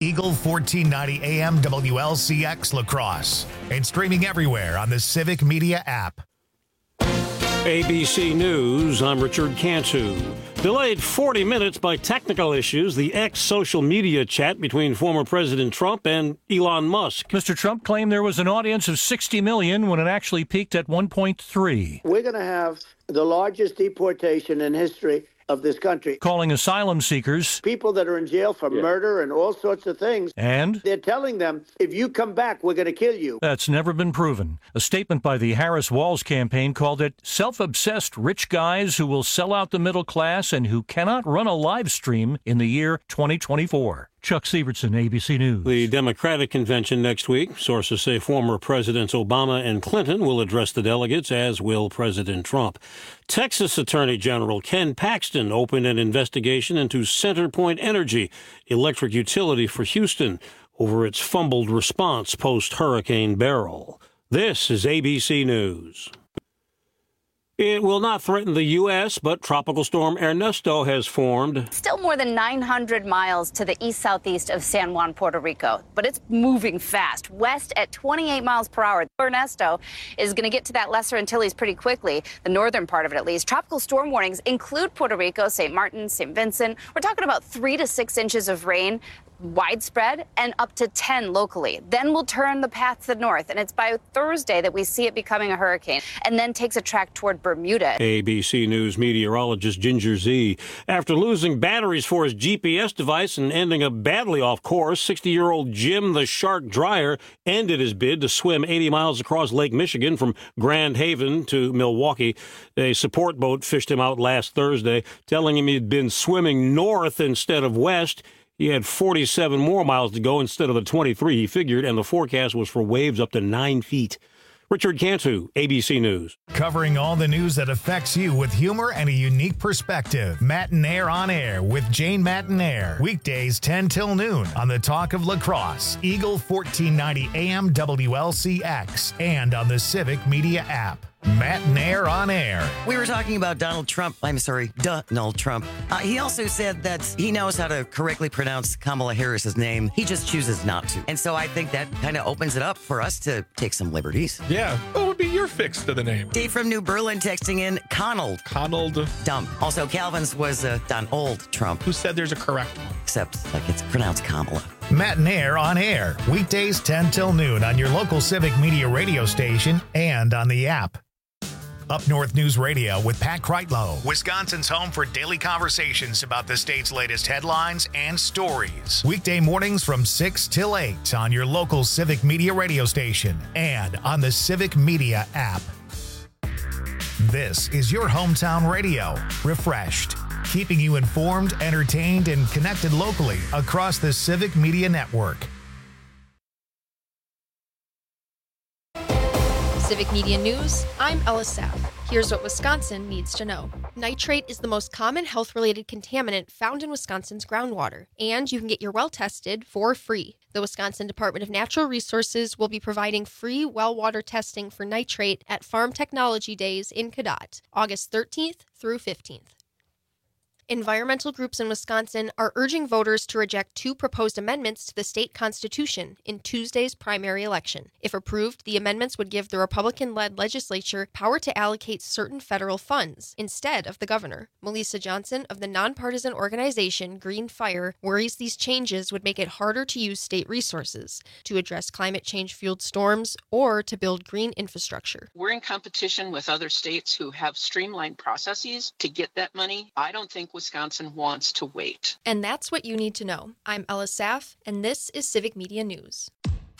Eagle 1490 AM WLCX La Crosse. And streaming everywhere on the Civic Media app. ABC News, I'm Richard Cantu. Delayed 40 minutes by technical issues, the social media chat between former President Trump and Elon Musk. Mr. Trump claimed there was an audience of 60 million when it actually peaked at 1.3. We're going to have the largest deportation in history of this country. Calling asylum seekers people that are in jail for murder and all sorts of things. And they're telling them, if you come back, we're going to kill you. That's never been proven. A statement by the Harris Walls campaign called it self-obsessed rich guys who will sell out the middle class and who cannot run a live stream in the year 2024. Chuck Sievertson, ABC News. The Democratic convention next week. Sources say former Presidents Obama and Clinton will address the delegates, as will President Trump. Texas Attorney General Ken Paxton opened an investigation into CenterPoint Energy, electric utility for Houston, over its fumbled response post-Hurricane Beryl. This is ABC News. It will not threaten the U.S., but Tropical Storm Ernesto has formed. Still more than 900 miles to the east-southeast of San Juan, Puerto Rico, but it's moving fast, west at 28 miles per hour. Ernesto is going to get to that Lesser Antilles pretty quickly, the northern part of it at least. Tropical storm warnings include Puerto Rico, St. Martin, St. Vincent. We're talking about 3 to 6 inches of rain, widespread, and up to 10 locally. Then we'll turn the path to the north, and it's by Thursday that we see it becoming a hurricane, and then takes a track toward Bermuda. ABC News meteorologist Ginger Z. After losing batteries for his GPS device and ending up badly off course, 60-year-old Jim the Shark Dreyer ended his bid to swim 80 miles across Lake Michigan from Grand Haven to Milwaukee. A support boat fished him out last Thursday, telling him he'd been swimming north instead of west. He had 47 more miles to go instead of the 23 he figured, and the forecast was for waves up to 9 feet. Richard Cantu, ABC News. Covering all the news that affects you with humor and a unique perspective. Matinaire on Air with Jane Matinaire. Weekdays 10 till noon on the Talk of La Crosse, Eagle 1490 AM WLCX, and on the Civic Media app. Matinaire on Air. We were talking about Donald Trump. Donald Trump. He also said that he knows how to correctly pronounce Kamala Harris's name. He just chooses not to. And so I think that kind of opens it up for us to take some liberties. Yeah. What would be your fix to the name? Dave from New Berlin texting in Conald. Dumb. Also, Calvin's was Donald Trump. Who said there's a correct one? Except, like, it's pronounced Kamala. Matinaire on Air. Weekdays 10 till noon on your local Civic Media radio station and on the app. Up North News Radio with Pat Kreitlow, Wisconsin's home for daily conversations about the state's latest headlines and stories. Weekday mornings from 6 till 8 on your local Civic Media radio station and on the Civic Media app. This is your hometown radio, refreshed, keeping you informed, entertained, and connected locally across the Civic Media network. Civic Media News, I'm Ella Saff. Here's what Wisconsin needs to know. Nitrate is the most common health-related contaminant found in Wisconsin's groundwater, and you can get your well tested for free. The Wisconsin Department of Natural Resources will be providing free well water testing for nitrate at Farm Technology Days in Cadott, August 13th through 15th. Environmental groups in Wisconsin are urging voters to reject 2 proposed amendments to the state constitution in Tuesday's primary election. If approved, the amendments would give the Republican-led legislature power to allocate certain federal funds instead of the governor. Melissa Johnson of the nonpartisan organization Green Fire worries these changes would make it harder to use state resources to address climate change-fueled storms or to build green infrastructure. We're in competition with other states who have streamlined processes to get that money. I don't think Wisconsin wants to wait. And that's what you need to know. I'm Ella Saff, and this is Civic Media News.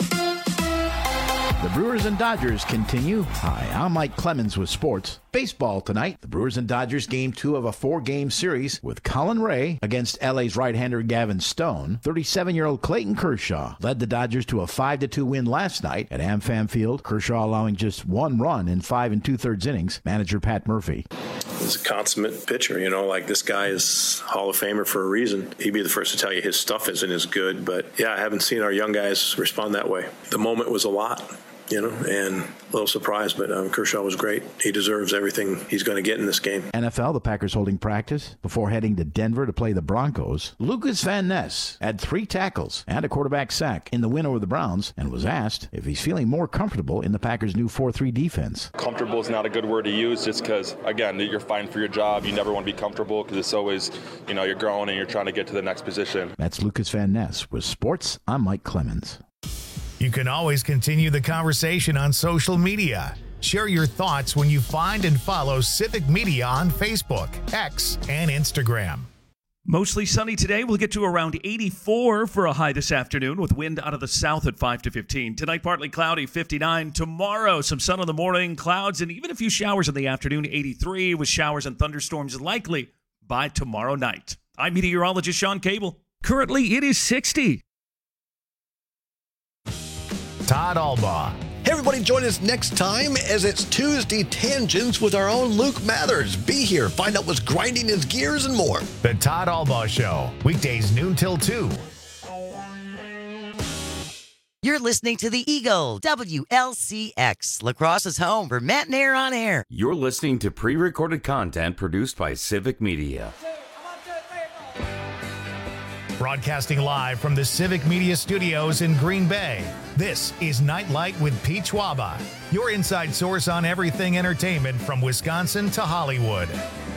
The Brewers and Dodgers continue. Hi, I'm Mike Clemens with sports. Baseball tonight. The Brewers and Dodgers game 2 of a 4-game series with Colin Ray against LA's right-hander Gavin Stone. 37-year-old Clayton Kershaw led the Dodgers to a 5-2 win last night at AmFam Field. Kershaw allowing just 1 run in 5 2/3 innings. Manager Pat Murphy. He's a consummate pitcher, like this guy is Hall of Famer for a reason. He'd be the first to tell you his stuff isn't as good, but yeah, I haven't seen our young guys respond that way. The moment was a lot. and a little surprised, but Kershaw was great. He deserves everything he's going to get in this game. NFL, the Packers holding practice before heading to Denver to play the Broncos. Lucas Van Ness had 3 tackles and a quarterback sack in the win over the Browns and was asked if he's feeling more comfortable in the Packers' new 4-3 defense. Comfortable is not a good word to use just because, again, you're fighting for your job. You never want to be comfortable because it's always, you're growing and you're trying to get to the next position. That's Lucas Van Ness with Sports. I'm Mike Clemens. You can always continue the conversation on social media. Share your thoughts when you find and follow Civic Media on Facebook, X, and Instagram. Mostly sunny today. We'll get to around 84 for a high this afternoon with wind out of the south at 5 to 15. Tonight, partly cloudy, 59. Tomorrow, some sun in the morning, clouds, and even a few showers in the afternoon, 83, with showers and thunderstorms likely by tomorrow night. I'm meteorologist Sean Cable. Currently, it is 60. Todd Albaugh. Hey everybody, join us next time as it's Tuesday Tangents with our own Luke Mathers. Be here, find out what's grinding his gears and more. The Todd Albaugh Show, weekdays noon till 2. You're listening to the Eagle, WLCX, La Crosse's home for Matt and Air on Air. You're listening to pre-recorded content produced by Civic Media. Broadcasting live from the Civic Media Studios in Green Bay, this is Nightlight with Pete Schwaba, your inside source on everything entertainment from Wisconsin to Hollywood.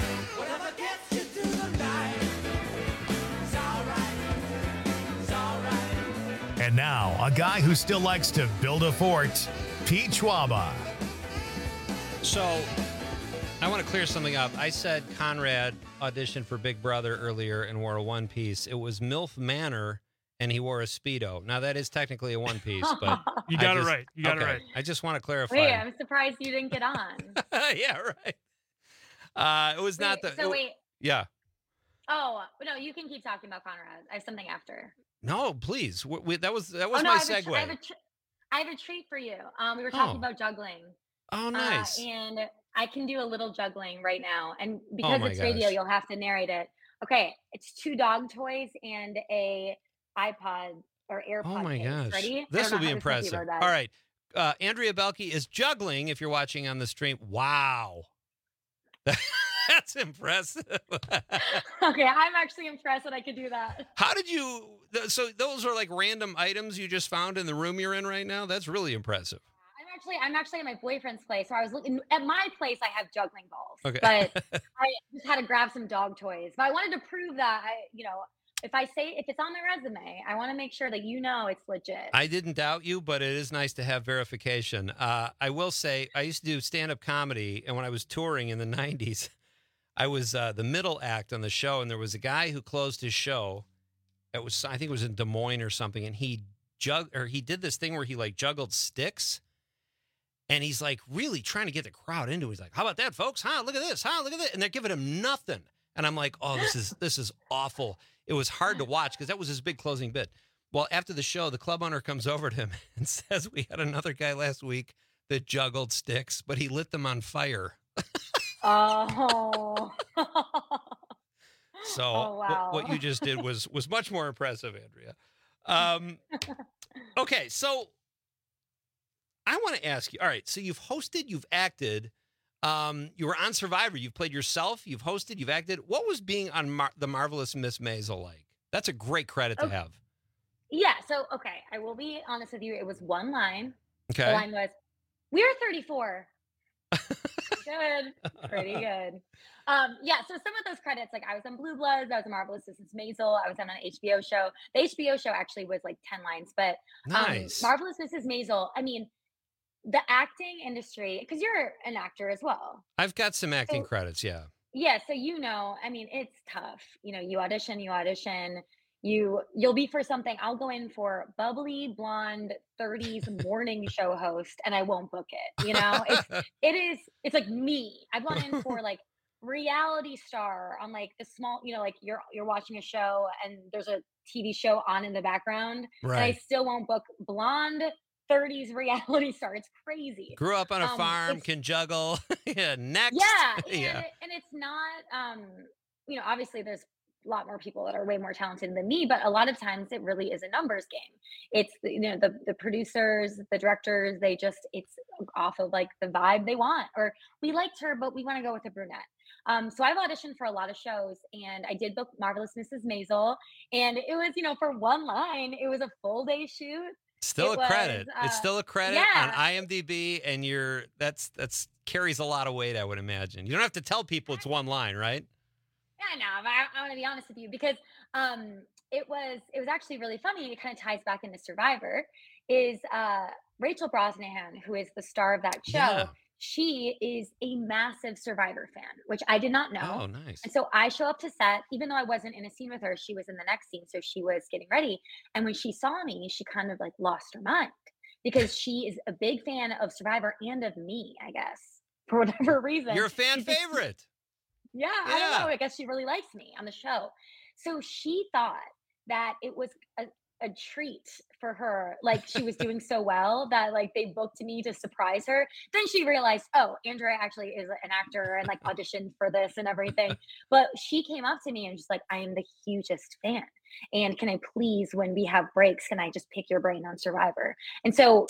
And now, a guy who still likes to build a fort, Pete Schwaba. So, I want to clear something up. I said Conrad auditioned for Big Brother earlier and wore a one-piece. It was MILF Manor, and he wore a Speedo. Now, that is technically a one-piece, but... You got it right. You got it right. I just want to clarify. Wait, I'm surprised you didn't get on. Yeah, right. It was not the... Wait. Yeah. Oh, no, you can keep talking about Conrad. I have something after. No, please. That was my segue. I have a treat for you. We were talking about juggling. Oh, nice. And I can do a little juggling right now. And because it's radio, you'll have to narrate it. Okay, it's 2 dog toys and a iPod or AirPod. Oh, my gosh. Ready? This will be impressive. All right. Andrea Belke is juggling if you're watching on the stream. Wow. That's impressive. Okay, I'm actually impressed that I could do that. How did you... So those are like random items you just found in the room you're in right now? That's really impressive. I'm actually at my boyfriend's place. So I was looking at my place. I have juggling balls, okay. But I just had to grab some dog toys. But I wanted to prove that if it's on my resume, I want to make sure that it's legit. I didn't doubt you, but it is nice to have verification. I will say I used to do stand-up comedy, and when I was touring in the 90s, I was the middle act on the show, and there was a guy who closed his show. I think it was in Des Moines or something, and he did this thing where he like juggled sticks. And he's like really trying to get the crowd into it. He's like, how about that, folks? Huh? Look at this. Huh? Look at that. And they're giving him nothing. And I'm like, oh, this is awful. It was hard to watch because that was his big closing bit. Well, after the show, the club owner comes over to him and says, we had another guy last week that juggled sticks, but he lit them on fire. Oh. So wow. what you just did was much more impressive, Andrea. Okay, so I want to ask you, all right, so you've hosted, you've acted, you were on Survivor, you've played yourself, you've hosted, you've acted. What was being on The Marvelous Miss Maisel like? That's a great credit to have. Yeah, so, okay, I will be honest with you. It was one line. Okay. The line was, we're 34. Good. Pretty good. Yeah, so some of those credits, like I was on Blue Bloods, I was on Marvelous Mrs. Maisel, I was on an HBO show. The HBO show actually was like 10 lines, but nice. Marvelous Mrs. Maisel, I mean, the acting industry, because you're an actor as well. I've got some acting credits, yeah. Yeah, so I mean, it's tough. You audition, you'll be for something. I'll go in for bubbly, blonde, 30s morning show host, and I won't book it. It's like me. I've gone in for like reality star on like the small, like you're watching a show and there's a TV show on in the background, right. And I still won't book blonde 30s reality star. It's crazy. Grew up on a farm, can juggle. Yeah, next. Yeah, and it's not. Obviously there's lot more people that are way more talented than me, but a lot of times it really is a numbers game. It's, the producers, the directors, it's off of like the vibe they want, or we liked her, but we want to go with a brunette. So I've auditioned for a lot of shows, and I did book Marvelous Mrs. Maisel, and it was, for one line, it was a full day shoot. Still a credit. It's still a credit on yeah. IMDb, and that's carries a lot of weight, I would imagine. You don't have to tell people it's one line, right? Yeah, no, but I want to be honest with you, because it was actually really funny. It kind of ties back into Survivor. Is Rachel Brosnahan, who is the star of that show? Yeah. She is a massive Survivor fan, which I did not know. Oh, nice. And so I show up to set, even though I wasn't in a scene with her, she was in the next scene, so she was getting ready. And when she saw me, she kind of like lost her mind, because she is a big fan of Survivor and of me, I guess, for whatever reason. You're a fan favorite. Yeah, I don't know. I guess she really likes me on the show. So she thought that it was a treat for her. Like, she was doing so well that like they booked me to surprise her. Then she realized, oh, Andrea actually is an actor and like auditioned for this and everything. But she came up to me and just like, I am the hugest fan. And can I please, when we have breaks, can I just pick your brain on Survivor? And so,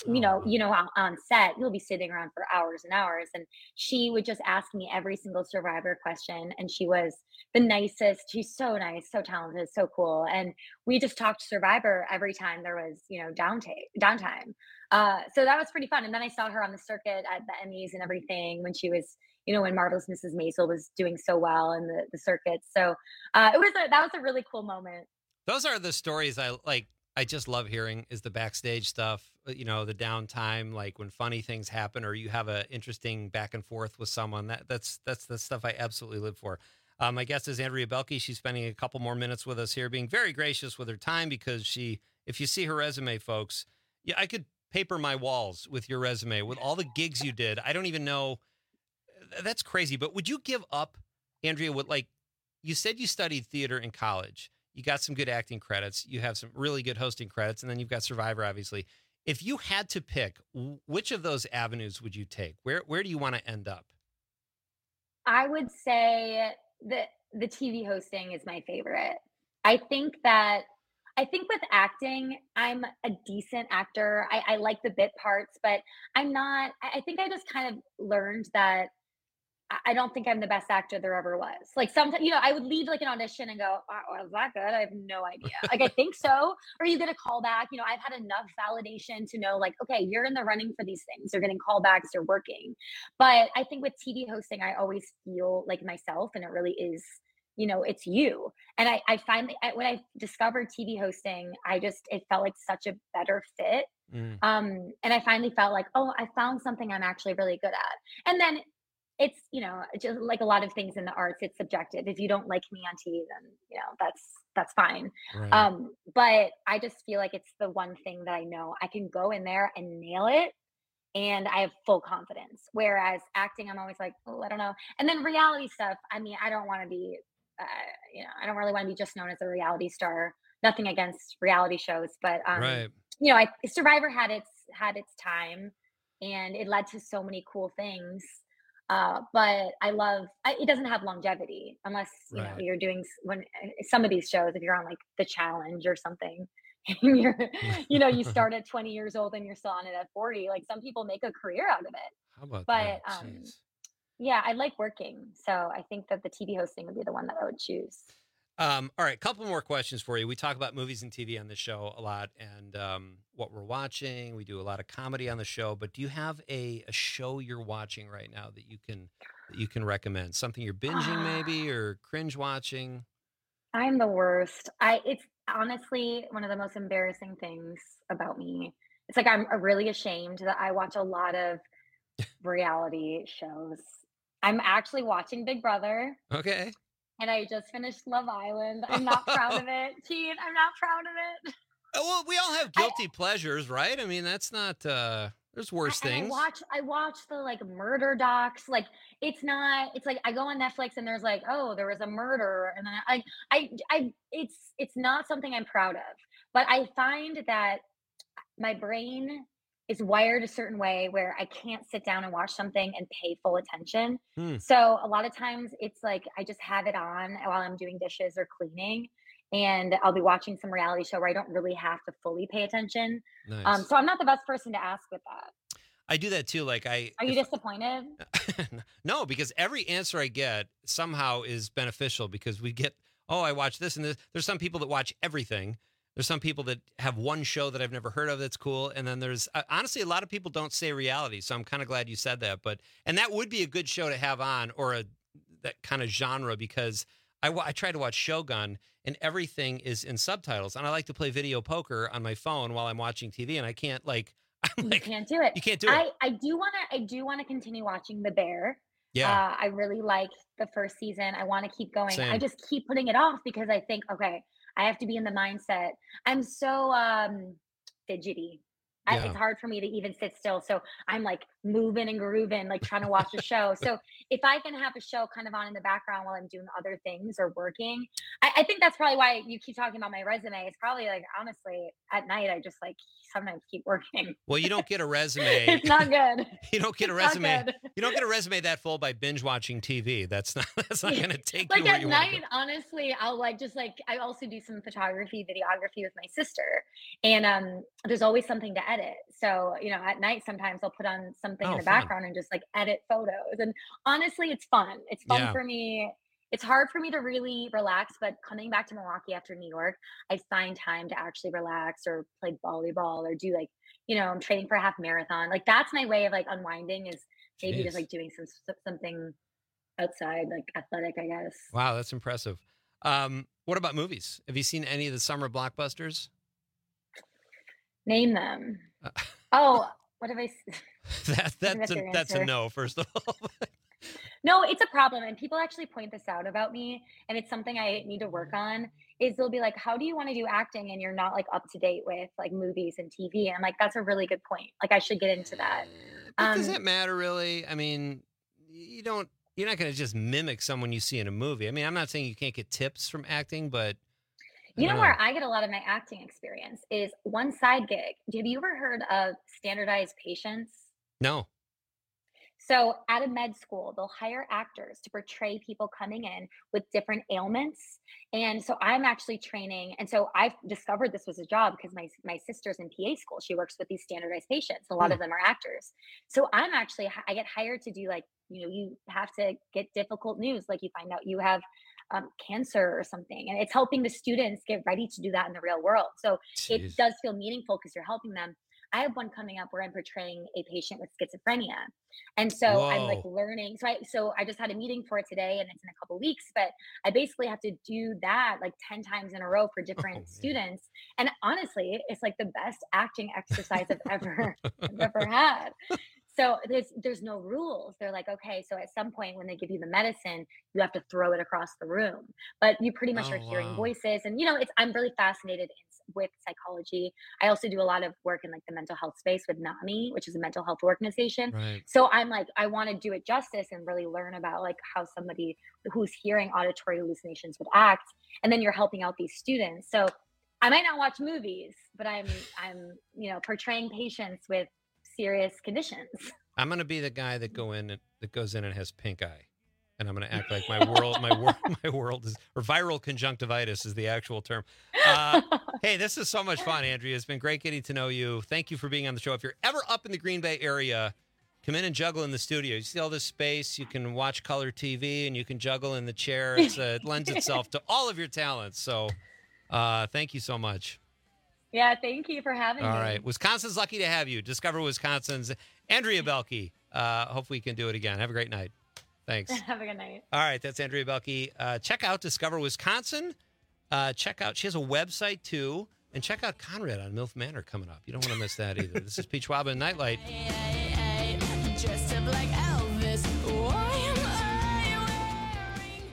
on set, you'll be sitting around for hours and hours. And she would just ask me every single Survivor question. And she was the nicest. She's so nice, so talented, so cool. And we just talked Survivor every time there was, downtime. So that was pretty fun. And then I saw her on the circuit at the Emmys and everything when she was, when Marvelous Mrs. Maisel was doing so well in the circuit. So that was a really cool moment. Those are the stories I like. I just love hearing is the backstage stuff, the downtime, like when funny things happen or you have an interesting back and forth with someone. That's the stuff I absolutely live for. My guest is Andrea Boehlke. She's spending a couple more minutes with us here, being very gracious with her time, because if you see her resume, folks, I could paper my walls with your resume, with all the gigs you did. I don't even know. That's crazy. But would you give up, Andrea, you said you studied theater in college. You got some good acting credits. You have some really good hosting credits. And then you've got Survivor, obviously. If you had to pick, which of those avenues would you take? Where do you want to end up? I would say that the TV hosting is my favorite. I think with acting, I'm a decent actor. I like the bit parts, but I'm not. I think I just kind of learned that I don't think I'm the best actor there ever was. Like sometimes, I would leave like an audition and go, oh, was that good? I have no idea. Like, I think so. Or you get a call back. I've had enough validation to know like, okay, you're in the running for these things. You're getting callbacks, you're working. But I think with TV hosting, I always feel like myself, and it really is, it's you. And I finally, when I discovered TV hosting, it felt like such a better fit. And I finally felt like, oh, I found something I'm actually really good at. And then it's, just like a lot of things in the arts, it's subjective. If you don't like me on TV, then, that's fine. Right. But I just feel like it's the one thing that I know I can go in there and nail it. And I have full confidence. Whereas acting, I'm always like, oh, I don't know. And then reality stuff, I don't want to be, I don't really want to be just known as a reality star. Nothing against reality shows, but, right. Survivor had its time, and it led to so many cool things. But it doesn't have longevity unless, you're doing when some of these shows, if you're on like The Challenge or something, and you start at 20 years old and you're still on it at 40, like some people make a career out of it. How about but, that? Yeah, I like working. So I think that the TV hosting would be the one that I would choose. All right, a couple more questions for you. We talk about movies and TV on the show a lot, and what we're watching. We do a lot of comedy on the show. But do you have a show you're watching right now that you can recommend? Something you're binging maybe, or cringe watching? I'm the worst. It's honestly one of the most embarrassing things about me. It's like I'm really ashamed that I watch a lot of reality shows. I'm actually watching Big Brother. Okay. And I just finished Love Island. I'm not proud of it. Teen, I'm not proud of it. Well, we all have guilty pleasures, right? That's not, there's worse things. I watch the like murder docs. Like it's like I go on Netflix and there's like, oh, there was a murder. And then it's not something I'm proud of, but I find that my brain is wired a certain way where I can't sit down and watch something and pay full attention. Hmm. So a lot of times it's like I just have it on while I'm doing dishes or cleaning, and I'll be watching some reality show where I don't really have to fully pay attention. Nice. So I'm not the best person to ask with that. I do that too. Like Are you disappointed? No, because every answer I get somehow is beneficial because we get, oh, I watch this and this. There's some people that watch everything. There's some people that have one show that I've never heard of that's cool. And then there's, honestly, a lot of people don't say reality. So I'm kind of glad you said that. And that would be a good show to have on, or that kind of genre, because I try to watch Shogun and everything is in subtitles. And I like to play video poker on my phone while I'm watching TV, and I can't You can't do it. You can't do it. I do want to continue watching The Bear. Yeah. I really liked the first season. I want to keep going. Same. I just keep putting it off because I think, okay, I have to be in the mindset. I'm so fidgety. Yeah. It's hard for me to even sit still. So I'm like moving and grooving, like trying to watch a show. So if I can have a show kind of on in the background while I'm doing other things or working, I think that's probably why you keep talking about my resume. It's probably like, honestly, at night, I just like sometimes keep working. Well, you don't get a resume. It's not good. You don't get a It's not resume. good. You don't get a resume that full by binge watching TV. That's not going to take Like you where at you want to night, go. honestly, I also do some photography, videography with my sister, and there's always something to edit. So at night sometimes I'll put on something in the fun. background and just like edit photos. And honestly, it's fun. It's fun Yeah. for me. It's hard for me to really relax, but coming back to Milwaukee after New York, I find time to actually relax or play volleyball or do I'm training for a half marathon. Like that's my way of like unwinding, is maybe just Jeez. like doing something outside, like athletic, I guess. Wow, that's impressive. What about movies? Have you seen any of the summer blockbusters? Name them. Oh, what have I? That's a answer. no. First of all, No, it's a problem. And people actually point this out about me. And it's something I need to work on, is they'll be like, how do you want to do acting and you're not like up to date with like movies and TV? And I'm like, that's a really good point. Like I should get into that. does that matter really? I mean, you're not going to just mimic someone you see in a movie. I mean, I'm not saying you can't get tips from acting, but You know where I get a lot of my acting experience is one side gig. Have you ever heard of standardized patients? no. So at a med school, they'll hire actors to portray people coming in with different ailments. And so I'm actually training. And so I've discovered this was a job because my sister's in PA school. She works with these standardized patients. A lot of them are actors. So I get hired to do you have to get difficult news. Like you find out you have cancer or something. And it's helping the students get ready to do that in the real world. So it Jeez. does feel meaningful because you're helping them. I have one coming up where I'm portraying a patient with schizophrenia. And so I'm like Whoa. learning. So I just had a meeting for it today and it's in a couple weeks, but I basically have to do that like 10 times in a row for different students. And honestly, it's like the best acting exercise I've ever had. So there's no rules. They're like, okay, so at some point when they give you the medicine, you have to throw it across the room. But you pretty much are hearing wow. voices. And I'm really fascinated with psychology. I also do a lot of work in like the mental health space with NAMI, which is a mental health organization. Right. So I'm like, I want to do it justice and really learn about like how somebody who's hearing auditory hallucinations would act. And then you're helping out these students. So I might not watch movies, but I'm portraying patients with serious conditions. I'm going to be the guy that goes in and has pink eye. And I'm going to act like my world is, or viral conjunctivitis is the actual term. Hey, this is so much fun, Andrea. It's been great getting to know you. Thank you for being on the show. If you're ever up in the Green Bay area, come in and juggle in the studio. You see all this space. You can watch color TV and you can juggle in the chair. It lends itself to all of your talents. So thank you so much. Yeah, thank you for having me. All right. Wisconsin's lucky to have you. Discover Wisconsin's Andrea Belke. Hopefully you can do it again. Have a great night. Thanks. Have a good night. All right. That's Andrea Belke. Check out Discover Wisconsin. She has a website too. And check out Conrad on MILF Manor coming up. You don't want to miss that either. This is Peach Waba and Nightlight. Dressed up like Elvis. Why am I wearing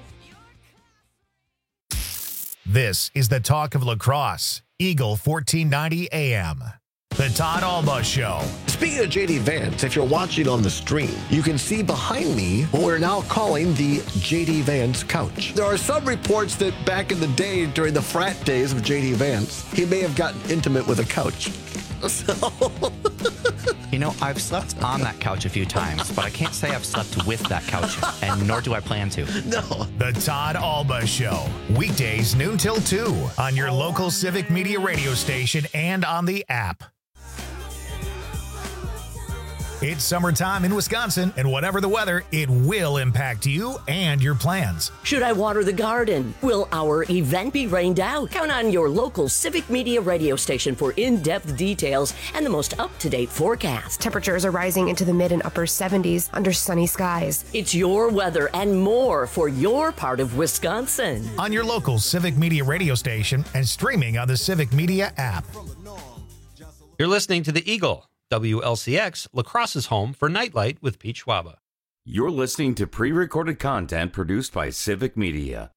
This is the talk of lacrosse. Eagle 1490 AM. The Todd Alba Show. Speaking of JD Vance, if you're watching on the stream, you can see behind me what we're now calling the JD Vance couch. There are some reports that back in the day, during the frat days of JD Vance, he may have gotten intimate with a couch. So You know, I've slept on that couch a few times, but I can't say I've slept with that couch, and nor do I plan to. No. The Todd Alba Show. Weekdays noon till 2 on your local Civic Media radio station and on the app. It's summertime in Wisconsin, and whatever the weather, it will impact you and your plans. Should I water the garden? Will our event be rained out? Count on your local Civic Media radio station for in-depth details and the most up-to-date forecast. Temperatures are rising into the mid and upper 70s under sunny skies. It's your weather and more for your part of Wisconsin. On your local Civic Media radio station and streaming on the Civic Media app. You're listening to The Eagle, WLCX, La Crosse's home for Nightlight with Pete Schwaba. You're listening to pre-recorded content produced by Civic Media.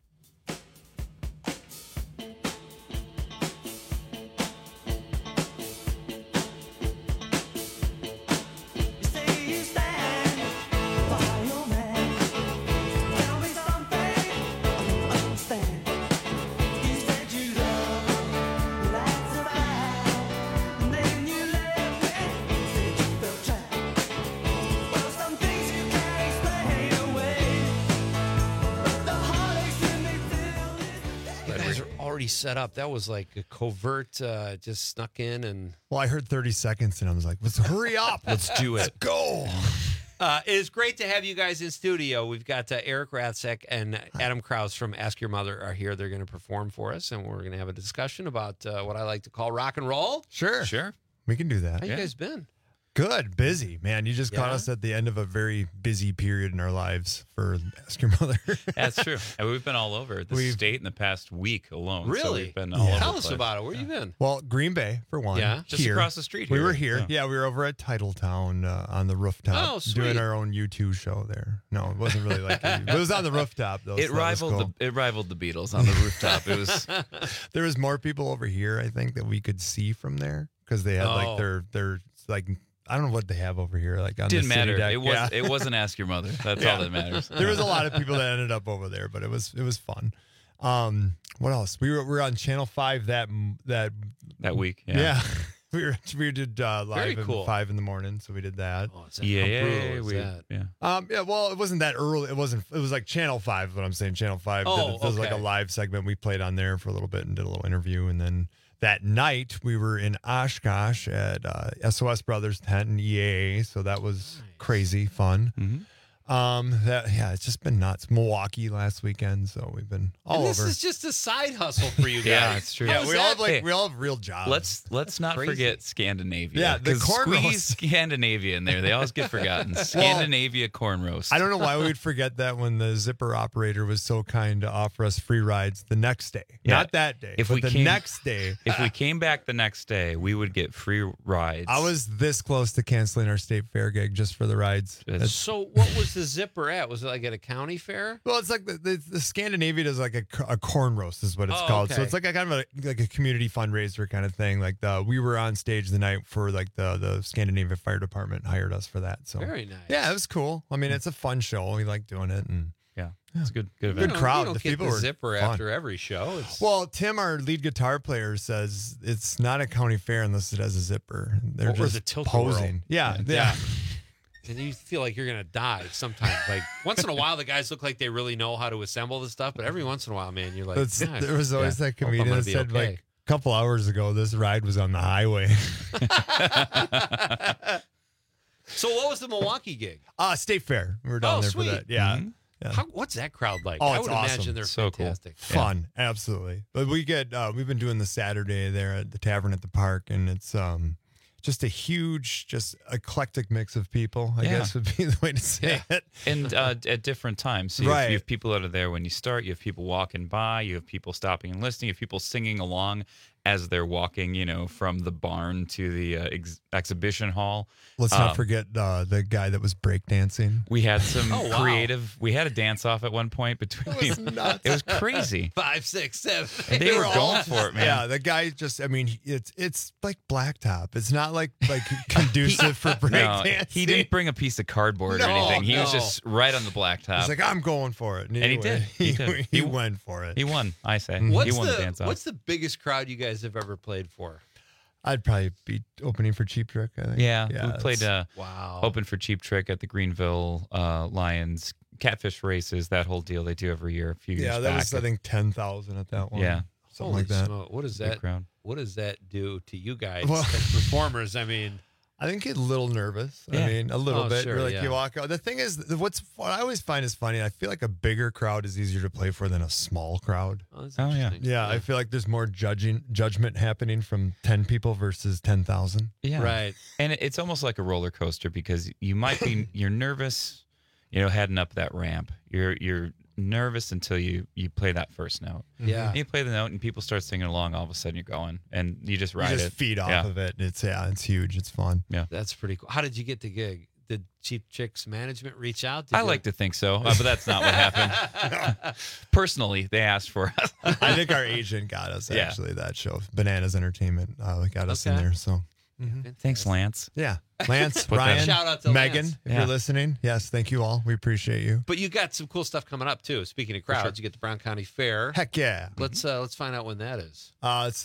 Set up. That was like a covert, just snuck in and. Well, I heard 30 seconds and I was like, let's hurry up. Let's do it. Let's go. It is great to have you guys in studio. We've got Eric Ratzek and Adam Krause from Ask Your Mother are here. They're going to perform for us, and we're going to have a discussion about what I like to call rock and roll. Sure. We can do that. How you guys been? Good. Busy, man. You just caught us at the end of a very busy period in our lives for Ask Your Mother. That's true. And we've been all over the state in the past week alone. Really? So we've been all over Tell the us place. about it. Where you been? Well, Green Bay, for one. Yeah. Just across the street here. We were here. Yeah, we were over at Titletown on the rooftop. Oh, sweet. Doing our own U2 show there. No, it wasn't really like it was on the rooftop, though. It so that was rivaled cool. it rivaled the Beatles on the rooftop. It was There was more people over here, I think, that we could see from there because they had like their like I don't know what they have over here. Like on didn't the city matter. deck. It wasn't Ask Your Mother. That's all that matters. There was a lot of people that ended up over there, but it was fun. What else? We were on Channel 5 that week. Yeah. We did live cool. at 5 in the morning, so we did that. Oh, is that how brutal is that? Yeah, well, it wasn't that early. It was like Channel 5, what I'm saying. Channel 5 Oh, was like a live segment. We played on there for a little bit and did a little interview, and then that night we were in Oshkosh at SOS Brothers tent and EAA, so that was crazy fun. Mm-hmm. It's just been nuts. Milwaukee last weekend, so we've been all this over. This is just a side hustle for you guys. Yeah, it's true. Yeah, we all have real jobs. Let's not forget Scandinavia. Yeah, the 'cause corn squeeze roast. Scandinavia in there. They always get forgotten. Scandinavia corn roast. I don't know why we would forget that when the zipper operator was so kind to offer us free rides the next day. Yeah. Not that day, but the next day. If we came back the next day, we would get free rides. I was this close to canceling our state fair gig just for the rides. So what was the zipper at? Was it like at a county fair? Well, it's like the Scandinavia does like a corn roast is what it's called. Okay. So it's like a kind of a community fundraiser kind of thing. Like we were on stage the night for like the Scandinavia Fire Department hired us for that. So very nice. Yeah, it was cool. I mean, it's a fun show. We like doing it, and it's a good event. Good crowd. You don't the get people the were zipper fun. after every show. Well, Tim, our lead guitar player, says it's not a county fair unless it has a zipper. They're Or just the Tilt-A-Whirl. posing. Yeah. And you feel like you're gonna die sometimes. Like once in a while, the guys look like they really know how to assemble this stuff, but every once in a while, man, you're like, There was always that hope I'm comedian gonna that be said okay. like a couple hours ago, this ride was on the highway. So what was the Milwaukee gig? State Fair. We were down there sweet. for that. Yeah. Mm-hmm. Yeah. What's that crowd like? Oh, I it's would awesome. imagine they're So cool. fantastic. Fun, absolutely. But we've been doing the Saturday there at the Tavern at the Park, and it's just a huge, just eclectic mix of people, I guess would be the way to say it. And at different times. So you Right. have people that are there when you start. You have people walking by. You have people stopping and listening. You have people singing along as they're walking, from the barn to the exhibition hall. Let's not forget the guy that was breakdancing. We had some Oh, wow. creative. We had a dance off at one point between. It was nuts. It was crazy. 5, 6, 7. And they were going for it, man. Yeah, the guy just, I mean, it's like blacktop. It's not like conducive for No, breakdancing. he didn't bring a piece of cardboard or No, anything. He was no. just right on the blacktop. He's like, I'm going for it. And he did. He did. He went for it. He won, I say. Mm-hmm. He won the dance off. What's the biggest crowd you guys have ever played for? I'd probably be opening for Cheap Trick, I think. Yeah, we played wow. open for Cheap Trick at the Greenville Lions catfish races, that whole deal they do every year a few years back. Yeah, that was, I think, 10,000 at that one. Yeah. Something like that. Smoke. What does Big that crowd. What does that do to you guys Well- as performers? I mean, I think get a little nervous. Yeah. I mean, a little Oh, bit. sure, You're like yeah. you walk out. The thing is, what I always find is funny. I feel like a bigger crowd is easier to play for than a small crowd. oh, that's Oh, yeah. interesting. Yeah, I feel like there's more judgment happening from 10 people versus 10,000. Yeah. Right. And it's almost like a roller coaster because you might be you're nervous, heading up that ramp. You're nervous until you play that first note. Yeah. And you play the note and people start singing along, all of a sudden you're going and you just ride You just it. feed off Yeah. of it. It's huge. It's fun. Yeah. That's pretty cool. How did you get the gig? Did Cheap Chicks management reach out? Did I you- like to think so, but that's not what happened. Personally, they asked for us. I think our agent got us, Yeah. actually, that show. Bananas Entertainment got us in Okay. there. So, Thanks, Lance. yeah. Lance, Put that- Ryan, Shout out to Megan, Lance. if Yeah. you're listening. Yes, thank you all. We appreciate you. But you got some cool stuff coming up too. Speaking of crowds, you get the Brown County Fair. Heck yeah. Let's find out when that is. It's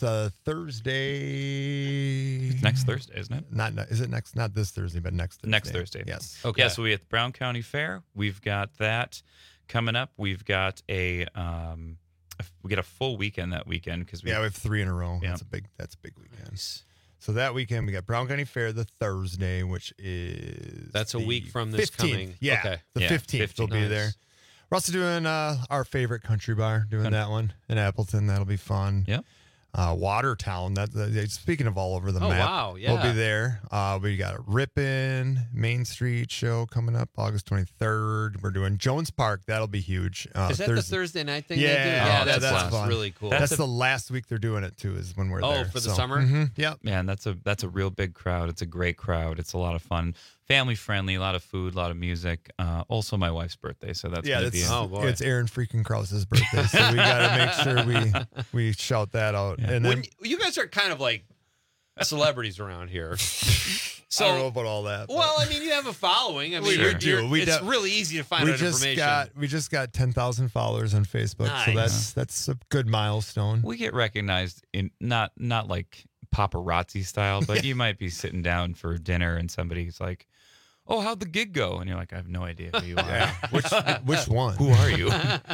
Thursday. It's next Thursday, isn't it? Is it next? Not this Thursday, but next Thursday. Next Thursday. Yes. Okay. Yeah, so we at the Brown County Fair. We've got that coming up. We've got we get a full weekend that weekend because Yeah, we have 3 in a row. Yeah. That's a big weekend. So that weekend we got Brown County Fair the Thursday, which is That's a the week from this 15th. coming. Yeah, Okay. the Yeah, 15th we'll be Nice. there. We're also doing our favorite country bar, doing that one in Appleton. That'll be fun. Yep. Watertown. Speaking of all over the Oh, map, wow, we'll yeah. be there. We got a Ripon Main Street show coming up August 23rd. We're doing Jones Park. That'll be huge. Is that the Thursday night thing? they do? Yeah, that's fun. really cool. That's the last week they're doing it too. Is when we're there. for the So, summer? Yep. Man, that's a real big crowd. It's a great crowd. It's a lot of fun, family friendly, a lot of food, a lot of music. Also, my wife's birthday, so that's Yeah, gonna be. Oh, boy. it's Aaron freaking Krause's birthday, so we got to make sure we shout that out. And then When you guys are kind of like celebrities around here. So, I don't know about all that. but well, I mean, you have a following. I mean, We you're, do. you're, We it's do. really easy to find out information. we just got 10,000 followers on Facebook, so Nice. that's a good milestone. We get recognized in not like paparazzi style, but you might be sitting down for dinner and somebody's like, "Oh, how'd the gig go?" And you're like, "I have no idea who you are. Yeah. Which one? Who are you?"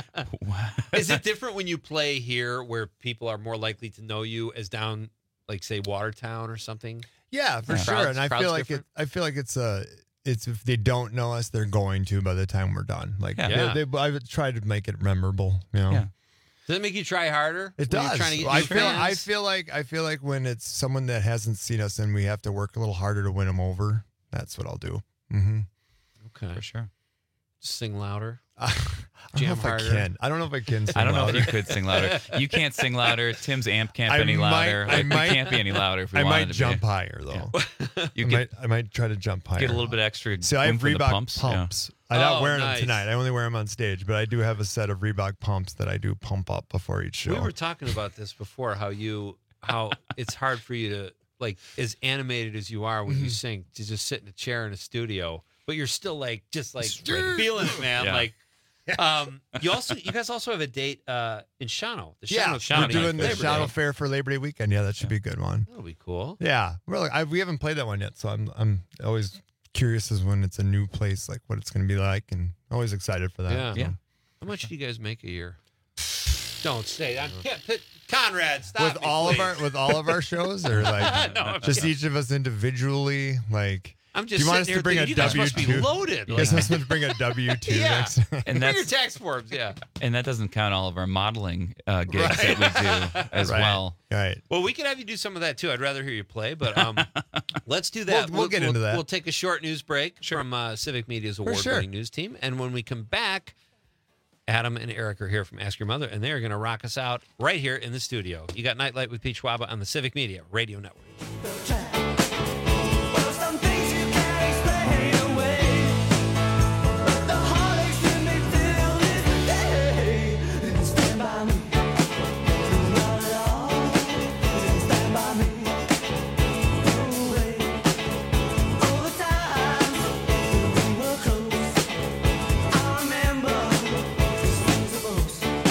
Is it different when you play here where people are more likely to know you as down, like, say, Watertown or something? Yeah, for sure. Crowds- And I crowds feel like different? it's if they don't know us, they're going to by the time we're done. Like Yeah. I would try to make it memorable. You know. Yeah. Does it make you try harder? It when you're does. Trying to get I new feel fans? I feel like when it's someone that hasn't seen us and we have to work a little harder to win them over, that's what I'll do. Mm-hmm. Okay. For sure. Sing louder. I don't Jam know if harder. I can. I don't know if I can sing I don't know louder. if you could sing louder. You can't sing louder. Tim's amp can't I be any might- louder. I Like, might- we can't be any louder if we I wanted might to jump be. higher though. You I might try to jump higher. get a little bit extra. So I have oomph in the Reebok pumps. pumps. Yeah. I'm not Oh, wearing nice. them tonight. I only wear them on stage, but I do have a set of Reebok pumps that I do pump up before each show. We were talking about this before, how it's hard for you to, like, as animated as you are when Mm-hmm. you sing, to just sit in a chair in a studio, but you're still like feeling it, man. Yeah. Like, you guys also have a date in Shawano. The Yeah, Shawano we're doing the Labor Day. Shawano Fair for Labor Day weekend. Yeah, that should be a good one. That'll be cool. Yeah, we haven't played that one yet, so I'm always curious as when it's a new place, like what it's going to be like, and always excited for that. Yeah. so. Yeah. How much do you guys make a year? Don't say. I can't put Conrad. Stop With me, all please. of our shows, or like No, I'm just kidding. each of us individually, like. I'm Do just you want us sitting to here bring a thinking, you guys must be W-2? loaded. You Like, guys must bring a W-2 Yeah. next. And bring your that's tax forms. Yeah. and that doesn't count all of our modeling gigs that we do as Right. well. Right. Well, we could have you do some of that too. I'd rather hear you play, but let's do that. We'll get into that. We'll take a short news break from Civic Media's award-winning news team, and when we come back, Adam and Eric are here from Ask Your Mother, and they are going to rock us out right here in the studio. You got Nightlight with Pete Schwaba on the Civic Media Radio Network.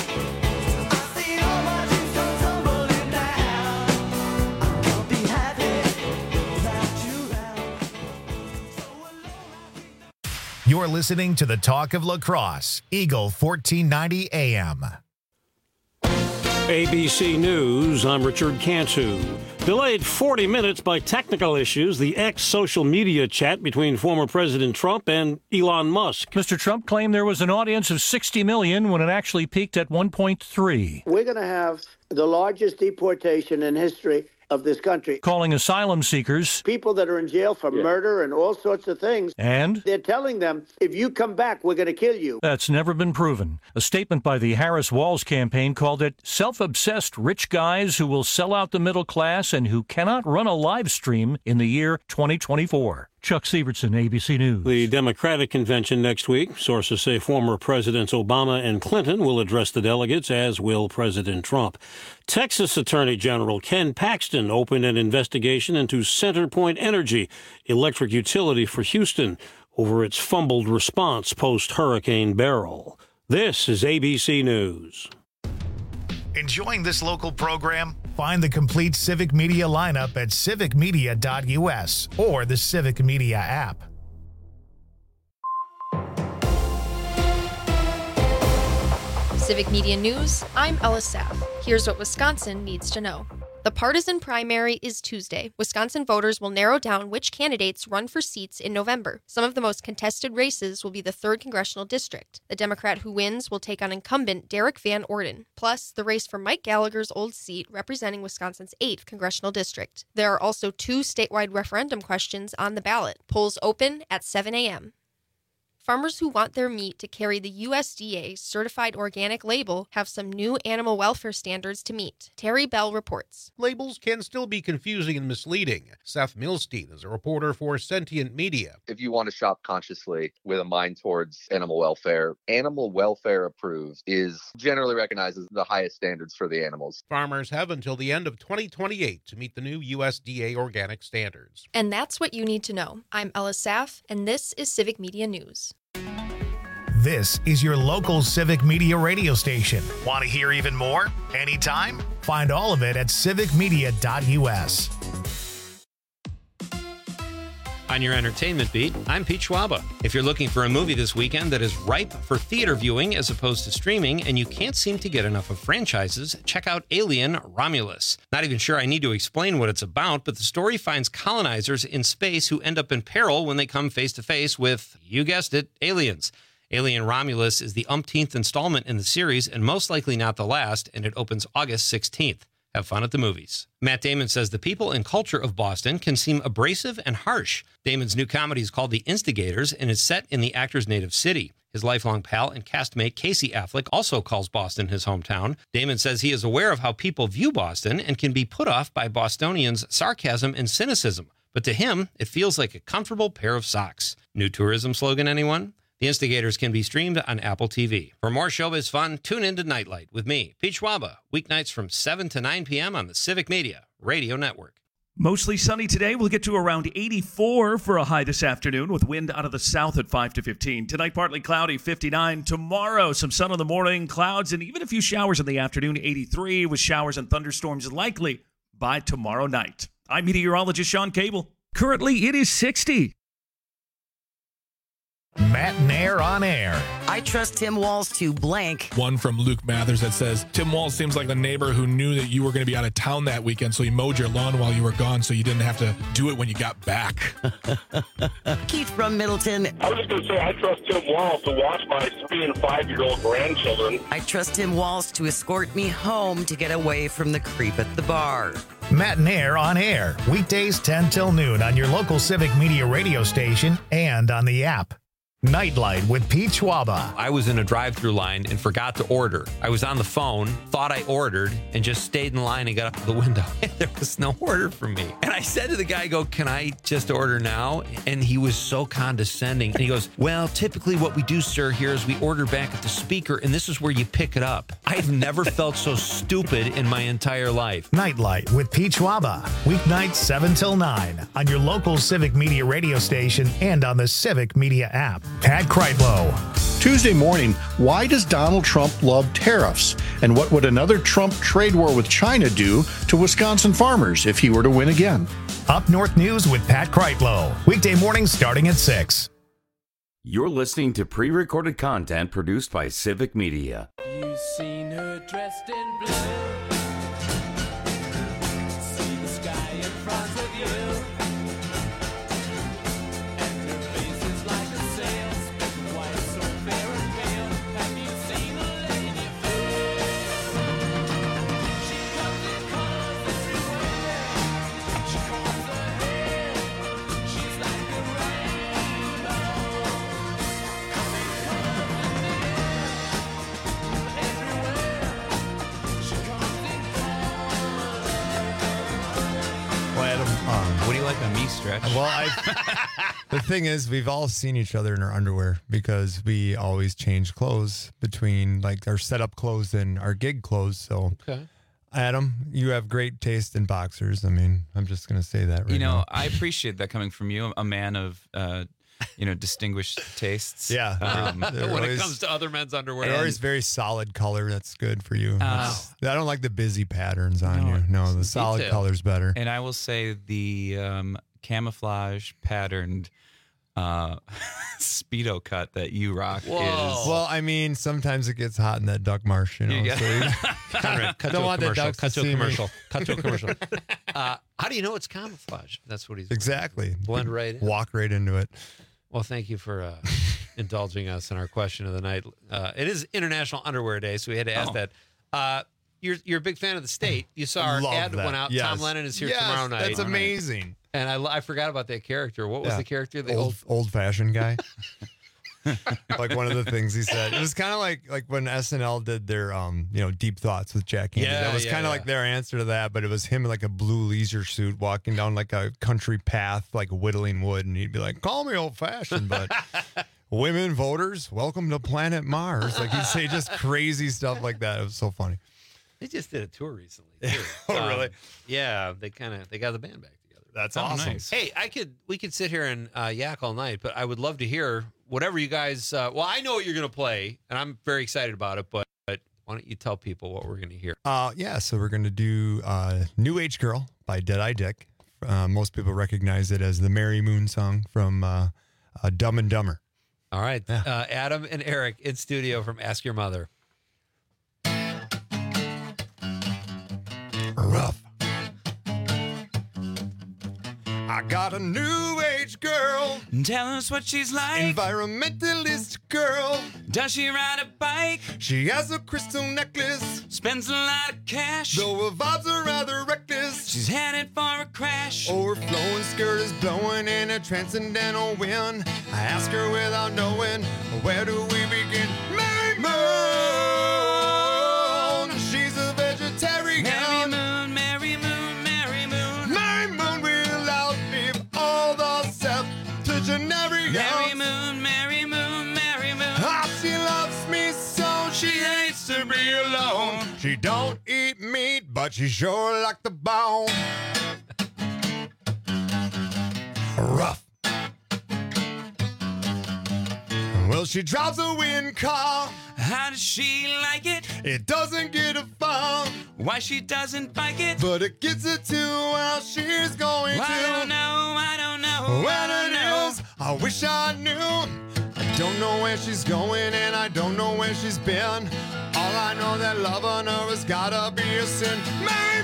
Happy You're listening to the Talk of La Crosse, Eagle 1490 AM. ABC News, I'm Richard Cantu. Delayed 40 minutes by technical issues, the ex-social media chat between former President Trump and Elon Musk. Mr. Trump claimed there was an audience of 60 million when it actually peaked at 1.3. We're going to have the largest deportation in history of this country. Calling asylum seekers people that are in jail for murder and all sorts of things. And they're telling them, if you come back, we're going to kill you. That's never been proven. A statement by the Harris Walls campaign called it self-obsessed rich guys who will sell out the middle class and who cannot run a live stream in the year 2024. Chuck Sievertson, ABC News. The Democratic convention next week. Sources say former Presidents Obama and Clinton will address the delegates, as will President Trump. Texas Attorney General Ken Paxton opened an investigation into CenterPoint Energy, electric utility for Houston, over its fumbled response post-Hurricane Beryl. This is ABC News. Enjoying this local program? Find the complete Civic Media lineup at civicmedia.us or the Civic Media app. Civic Media News, I'm Ella Saff. Here's what Wisconsin needs to know. The partisan primary is Tuesday. Wisconsin voters will narrow down which candidates run for seats in November. Some of the most contested races will be the 3rd Congressional District. The Democrat who wins will take on incumbent Derek Van Orden, plus the race for Mike Gallagher's old seat representing Wisconsin's 8th Congressional District. There are also 2 statewide referendum questions on the ballot. Polls open at 7 a.m. Farmers who want their meat to carry the USDA certified organic label have some new animal welfare standards to meet. Terry Bell reports. Labels can still be confusing and misleading. Seth Milstein is a reporter for Sentient Media. If you want to shop consciously with a mind towards animal welfare approved is generally recognized as the highest standards for the animals. Farmers have until the end of 2028 to meet the new USDA organic standards. And that's what you need to know. I'm Ella Saff, and this is Civic Media News. This is your local Civic Media radio station. Want to hear even more? Anytime? Find all of it at civicmedia.us. On your entertainment beat, I'm Pete Schwaba. If you're looking for a movie this weekend that is ripe for theater viewing as opposed to streaming, and you can't seem to get enough of franchises, check out Alien: Romulus. Not even sure I need to explain what it's about, but the story finds colonizers in space who end up in peril when they come face to face with, you guessed it, aliens. Alien: Romulus is the umpteenth installment in the series and most likely not the last, and it opens August 16th. Have fun at the movies. Matt Damon says the people and culture of Boston can seem abrasive and harsh. Damon's new comedy is called The Instigators and is set in the actor's native city. His lifelong pal and castmate Casey Affleck also calls Boston his hometown. Damon says he is aware of how people view Boston and can be put off by Bostonians' sarcasm and cynicism. But to him, it feels like a comfortable pair of socks. New tourism slogan, anyone? The Instigators can be streamed on Apple TV. For more showbiz fun, tune in to Nightlight with me, Pete Schwaba, weeknights from 7 to 9 p.m. on the Civic Media Radio Network. Mostly sunny today. We'll get to around 84 for a high this afternoon with wind out of the south at 5 to 15. Tonight, partly cloudy, 59. Tomorrow, some sun in the morning, clouds, and even a few showers in the afternoon, 83, with showers and thunderstorms likely by tomorrow night. I'm meteorologist Sean Cable. Currently, it is 60. Matt Nair on air. I trust Tim Walz to blank. One from Luke Mathers that says, Tim Walz seems like the neighbor who knew that you were going to be out of town that weekend, so he mowed your lawn while you were gone so you didn't have to do it when you got back. Keith from Middleton. I was just going to say, I trust Tim Walz to watch my 3- and 5-year-old grandchildren. I trust Tim Walz to escort me home to get away from the creep at the bar. Matt Nair on air. Weekdays 10 till noon on your local Civic Media radio station and on the app. Nightlight with Pete Schwaba. I was in a drive-thru line and forgot to order. I was on the phone, thought I ordered, and just stayed in line and got up to the window. There was no order for me. And I said to the guy, can I just order now? And he was so condescending. And he goes, well, typically what we do, sir, here is we order back at the speaker, and this is where you pick it up. I've never felt so stupid in my entire life. Nightlight with Pete Schwaba. Weeknights 7 till 9 on your local Civic Media radio station and on the Civic Media app. Pat Kreitlow. Tuesday morning, why does Donald Trump love tariffs? And what would another Trump trade war with China do to Wisconsin farmers if he were to win again? Up North News with Pat Kreitlow. Weekday mornings starting at 6. You're listening to pre-recorded content produced by Civic Media. You seen her dressed in blue? See the sky in front of you, and her face is like a sail, spinning white, so fair and pale. Have you seen a lady fair? She comes in colors everywhere. She combs her hair. She's like a rainbow. Well, Adam, What do you like on me, Stretch? well, the thing is, we've all seen each other in our underwear because we always change clothes between like our setup clothes and our gig clothes. So, Okay. Adam, you have great taste in boxers. I mean, I'm just going to say that right You know, now. I appreciate that coming from you, a man of, distinguished tastes. Yeah. They're When it always- comes to other men's underwear. They're always very solid color. That's good for you. Uh, I don't like the busy patterns on you. No, the solid detail. color's better. And I will say the camouflage patterned Speedo cut that you rock is. Well, I mean, sometimes it gets hot in that duck marsh, you know. You get- So you Conrad, cut don't to a want the commercial. ducks Cut to a see me. commercial. Cut to a commercial. How do you know it's camouflage? That's what he's Exactly. Blend right in. Walk right into it. Well, thank you for indulging us in our question of the night. It is International Underwear Day, so we had to ask that. You're a big fan of the state. You saw our Love ad that. went out. Yes. Tom Lennon is here Yes, tomorrow night. that's amazing. And I forgot about that character. What was Yeah. the character? The Old-fashioned guy. Like one of the things he said. It was kind of like when SNL did their Deep Thoughts with Jack Handy. Yeah, that was yeah, kind of yeah. like their answer to that, but it was him in like a blue leisure suit walking down like a country path, like whittling wood, and he'd be like, "Call me old-fashioned, but women voters, welcome to planet Mars." Like he'd say just crazy stuff like that. It was so funny. They just did a tour recently. Too. Oh, really? Yeah, they got the band back together. That's Oh, awesome. nice. Hey, we could sit here and yak all night, but I would love to hear whatever you guys. Well, I know what you're going to play, and I'm very excited about it. But why don't you tell people what we're going to hear? So we're going to do New Age Girl by Deadeye Dick. Most people recognize it as the Mary Moon song from Dumb and Dumber. All right, Adam and Eric in studio from Ask Your Mother. Rough. I got a new age girl, Tell us what she's like. environmentalist girl. Does she ride a bike? She has a crystal necklace, Spends a lot of cash. though her vibes are rather reckless. She's headed for a crash. Overflowing skirt is blowing in a transcendental wind. I ask her without knowing, where do we begin? Mary Moon, she's a vegetarian. Mary Moon, Mary Moon, Mary Moon. Mary Moon will outlive all the septuagenarians. Mary Moon, Mary Moon, Mary Moon. Ah, she loves me so she hates to be alone. She don't eat meat, but she sure like the bone. Rough. Well, she drives a wind car. How does she like it? It doesn't get her far, Why she doesn't bike it? but it gets her to where she's going I to. don't know, I don't know. When it is, I wish I knew. I don't know where she's going and I don't know where she's been. All I know that loving her has gotta be a sin. Mary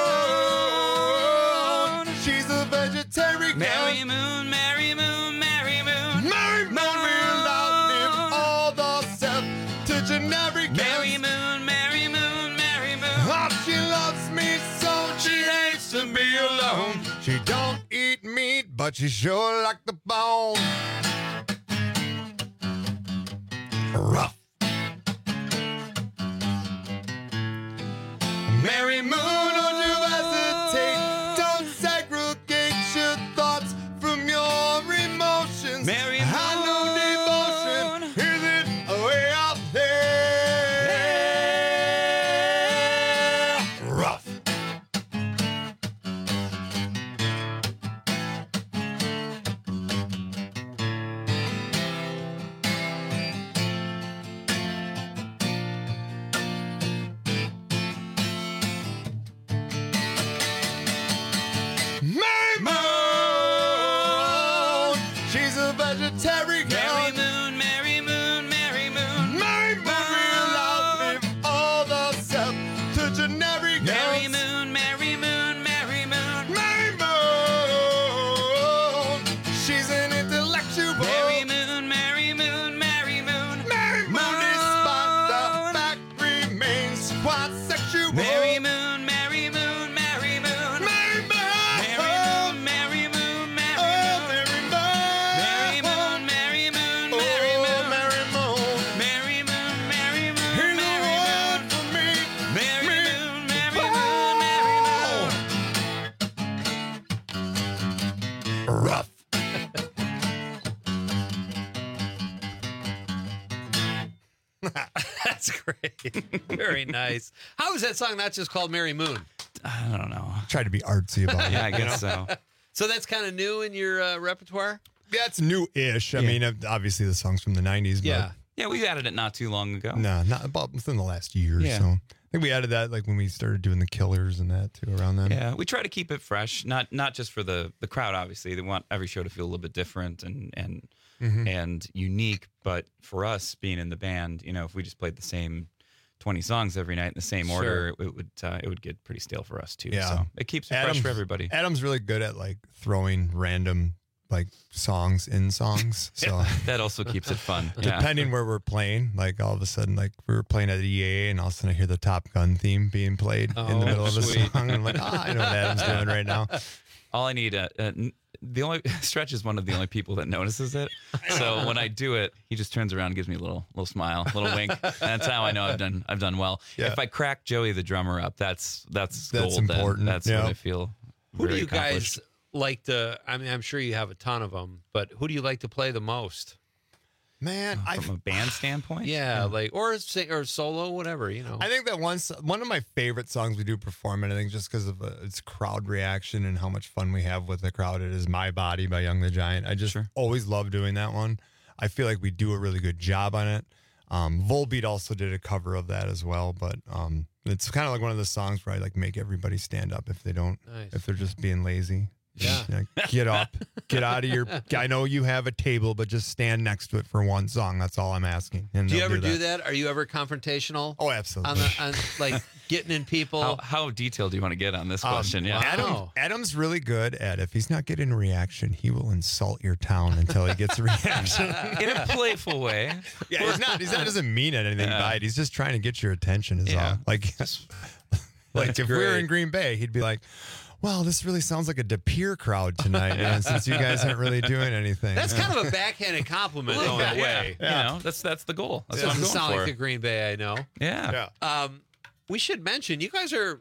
Moon, she's a vegetarian. Mary Moon, Mary Moon, Mary Moon. Mary Moon will outlive all the septuagenarians. Mary Moon, Mary Moon, Mary Moon. Oh, she loves me so she hates to be alone. She don't eat meat, but she sure like the bone. Rough. Mary Moon, don't you hesitate. Don't segregate your thoughts from your emotions. Mary I know devotion isn't way out there. Rough. Mary Moon, she's a vegetarian. Mary Moon, She's an intellectual. Mary Moon, Mary Moon, Mary Moon. Mary Moon, despite the fact, remains quite sexual. Mary Moon, Mary Moon, Mary Moon. Mary Moon. Mary Moon, Mary Moon, Mary Oh, Moon. Mary Moon. Mary Moon, Mary Moon, Oh, Mary Moon. Mary Moon. Mary Moon, Mary Moon, Here's the Mary one Moon. for me. Mary Moon, Mary Moon, Mary Moon. Rough. That's great. Very nice. How is that song not just called Mary Moon? I don't know. Try to be artsy about it. Yeah, I you know? guess so. So that's kind of new in your repertoire? Yeah, it's new-ish. I mean, obviously the song's from the 90s. Yeah. Yeah, we added it not too long ago. But no, not about within the last year or Yeah. so. I think we added that like when we started doing the Killers and that too around then. Yeah, we try to keep it fresh, not just for the crowd. Obviously, they want every show to feel a little bit different and unique. But for us, being in the band, you know, if we just played the same 20 songs every night in the same order, it would get pretty stale for us too. Yeah. So it keeps it fresh for everybody. Adam's really good at like throwing random like songs in songs. So That also keeps it fun. Yeah. depending where we're playing, like all of a sudden, like we were playing at EA and all of a sudden I hear the Top Gun theme being played in the middle of the sweet. song. And I'm like, I know what Adam's doing right now. All I need, the only Stretch is one of the only people that notices it. So when I do it, he just turns around and gives me a little smile, a little wink. That's how I know I've done well. Yeah. If I crack Joey the drummer up, that's gold. important. Then. That's Yeah. what I feel. Who do very you accomplished. guys like to, I mean, I'm sure you have a ton of them, but who do you like to play the most? Man, From a band standpoint? Yeah, like, or sing, or solo, whatever, you know. I think that one of my favorite songs we do perform, and I think just because of its crowd reaction and how much fun we have with the crowd, it is "My Body" by Young the Giant. I just always love doing that one. I feel like we do a really good job on it. Volbeat also did a cover of that as well, but it's kind of like one of the songs where I like make everybody stand up if they don't, if they're just being lazy. Yeah. Like, get up, get out of your. I know you have a table, but just stand next to it for one song. That's all I'm asking. And Do you they'll ever do that? Are you ever confrontational? Oh, absolutely. On like getting in people? How detailed do you want to get on this question? Yeah. Adam's really good at if he's not getting a reaction, he will insult your town until he gets a reaction. In a playful way. Yeah, he's not doesn't mean anything by it. He's just trying to get your attention is all. Like if we were in Green Bay, he'd be like, "Wow, this really sounds like a De Pere crowd tonight, man, since you guys aren't really doing anything." That's kind of a backhanded compliment, though, in a way. You know, that's the goal. That's what I'm Doesn't going sound for. like the Green Bay I know. Yeah. We should mention you guys are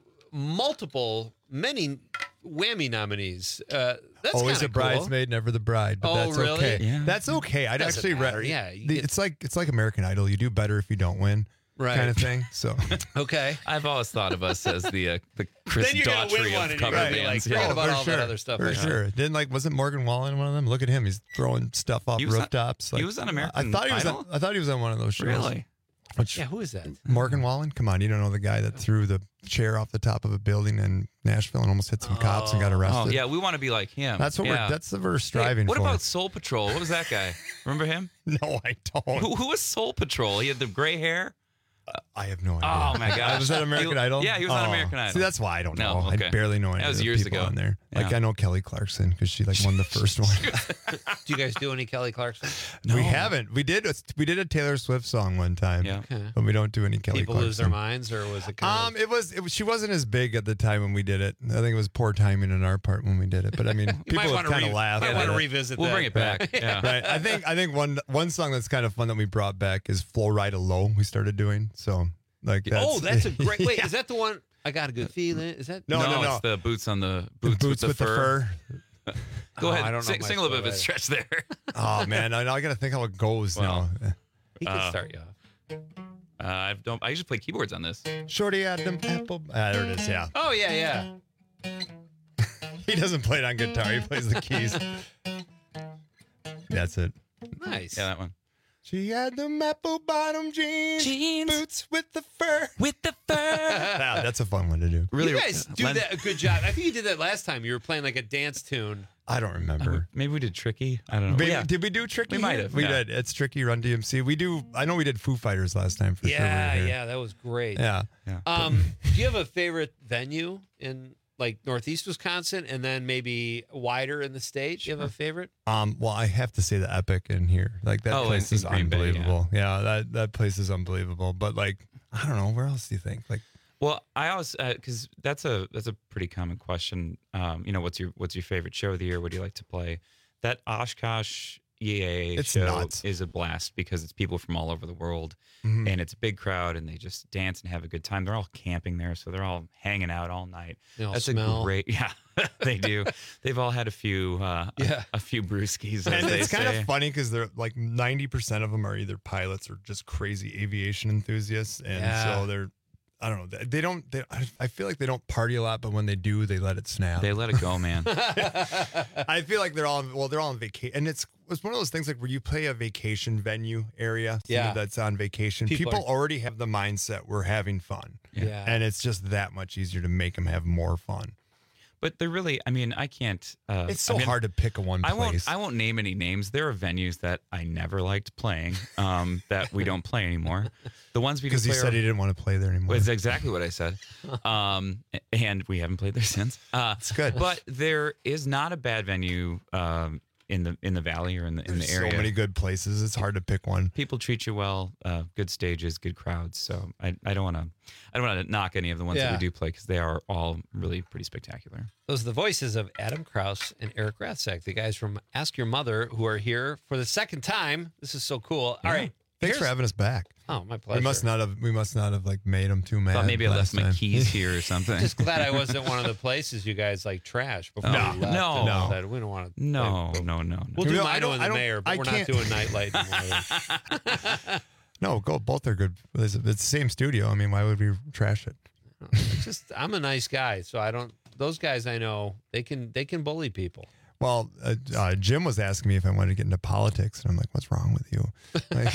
many Whammy nominees. That's always kinda a bridesmaid, never the bride. But Oh, that's really? okay. Yeah. That's okay. I'd Doesn't actually matter. Yeah, you get- it's like American Idol. You do better if you don't win, Right. kind of thing. So Okay. I've always thought of us as the Chris Then you're gonna win Daughtry one of and Right. cover you're gonna be bands. like, forget Yeah. about for all sure. that other stuff. For I know. sure. Wasn't Morgan Wallen one of them? Look at him. He's throwing stuff off He was on- rooftops. he was on American I thought he was. Idol? I thought he was on one of those shows. Really? Which, Yeah, who is that? Morgan Wallen? Come on, you don't know the guy that threw the chair off the top of a building in Nashville and almost hit some cops and got arrested. Oh, yeah, we want to be like him. That's what Yeah. we're striving What for. about Soul Patrol? What was that guy? Remember him? No, I don't. Who was Soul Patrol? He had the gray hair. I have no idea. Oh my gosh! Was that American Idol? Yeah, he was on Oh. American Idol. See, that's why I don't know. No, okay. I barely know any That was of the years people ago. on there. Like Yeah. I know Kelly Clarkson because she like won the first one. Do you guys do any Kelly Clarkson? We haven't. We did a Taylor Swift song one time. Yeah. Okay. But we don't do any Kelly People Clarkson. lose their minds, or was it kind of... It was she wasn't as big at the time when we did it. I think it was poor timing on our part when we did it. But I mean, people have kind of laughed. I at want to it. revisit We'll that. bring it back. Yeah. Right. I think one song that's kind of fun that we brought back is "Flow Rida Low." We started doing so like That's a great... Wait, Yeah. is that the one? I got a good feeling. Is that... No. It's the boots on the The boots, with the fur. Go Oh, ahead. I don't know Sing, my sing a little bit of Flow it. Stretch there. Oh man, I got to think how it goes Well, now. He can start you off. I usually play keyboards on this. Shorty had them apple. There it is. Yeah. Oh, yeah. He doesn't play it on guitar. He plays the keys. That's it. Nice. Yeah, that one. She had them apple bottom jeans, boots with the fur. Yeah, that's a fun one to do. Really, you guys do that a good job. I think you did that last time. You were playing like a dance tune. I don't remember. Maybe we did Tricky. I don't know. Maybe, Yeah. Did we do Tricky? We might here? have, We yeah. did. It's Tricky Run DMC. We do. I know we did Foo Fighters last time for sure. Yeah, we were here. yeah, that was great. Yeah. Do you have a favorite venue in like Northeast Wisconsin, and then maybe wider in the state? Do you have a favorite? Well, I have to say the Epic in here. Like that place is in Green Bay, unbelievable. Yeah, that place is unbelievable. But like, I don't know, where else do you think? Like, well, I always because that's a pretty common question. What's your favorite show of the year? What do you like to play? That Oshkosh EAA It's show nuts. is a blast because it's people from all over the world, Mhm. and it's a big crowd, and they just dance and have a good time. They're all camping there, so they're all hanging out all night. They all That's smell. a great, yeah, they do. They've all had a few, a few brewskis, as and they it's kind say. of funny because they're like 90% of them are either pilots or just crazy aviation enthusiasts, and Yeah. so they're. I don't know. They don't. I feel like they don't party a lot, but when they do, they let it snap. They let it go, man. I feel like they're all on vacation, and it's one of those things like where you play a vacation venue area, Yeah. that's on vacation. People People are- already have the mindset we're having fun, Yeah. and it's just that much easier to make them have more fun. But they're really, I mean, I can't. It's so hard to pick a one place. I won't name any names. There are venues that I never liked playing that we don't play anymore. The ones we do Because he play said are- he didn't want to play there anymore. Well, that's exactly what I said. And we haven't played there since. It's good. But there is not a bad venue in the valley or in the There's area. so many good places. It's hard to pick one. People treat you well, good stages, good crowds. So I don't want to knock any of the ones that Yeah. we do play because they are all really pretty spectacular. Those are the voices of Adam Krause and Eric Rathsack, the guys from Ask Your Mother, who are here for the second time. This is so cool. All right. Thanks for having us back. Oh, my pleasure. We must not have like made them too mad. Thought maybe I left last my time. keys here or something. Just glad I wasn't one of the places you guys like trash before No, we left. no. and said, we don't want to. No. We'll do No, Mino and the mayor, but I we're not can't- doing Nightlight anymore. No, both are good. It's the same studio. I mean, why would we trash it? It's just I'm a nice guy, so I don't. Those guys I know they can bully people. Well, Jim was asking me if I wanted to get into politics, and I'm like, "What's wrong with you?" Like,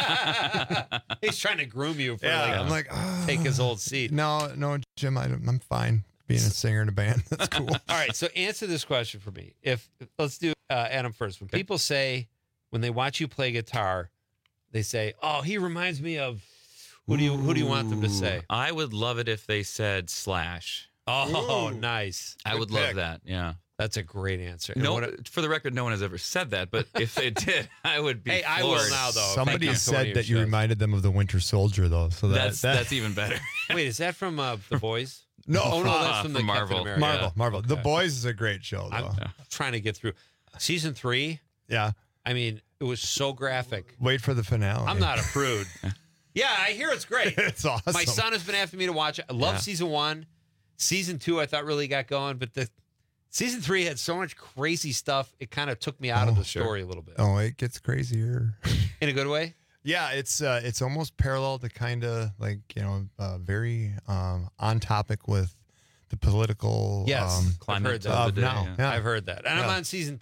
He's trying to groom you for Yeah, I'm like take his old seat. no, Jim, I'm fine being a singer in a band. That's cool. All right, so answer this question for me. Let's do Adam first. When people say when they watch you play guitar, they say, "Oh, he reminds me of." Who do you want them to say? I would love it if they said Slash. Oh, nice. I would love that. Yeah. That's a great answer. And No, what- for the record, no one has ever said that, but if they did, I would be. Hey, I will floored. now, though. Somebody Thank you, said Tony, that you shows. reminded them of the Winter Soldier, though. So That's even better. Wait, is that from The Boys? No, Oh, no, that's from the from Captain Marvel. America. Marvel. The Okay. Boys is a great show, though. I'm trying to get through. Season 3, Yeah. I mean, it was so graphic. Wait for the finale. I'm not a prude. Yeah, I hear it's great. It's awesome. My son has been asking me to watch it. I love Yeah. season 1. Season 2, I thought really got going, but the season 3 had so much crazy stuff. It kind of took me out of the story a little bit. Oh, it gets crazier. In a good way? Yeah, it's almost parallel to kind of like very on topic with the political Yes, I've climate heard that. of of the day, now. yeah. I've heard that. And I'm Yeah. on season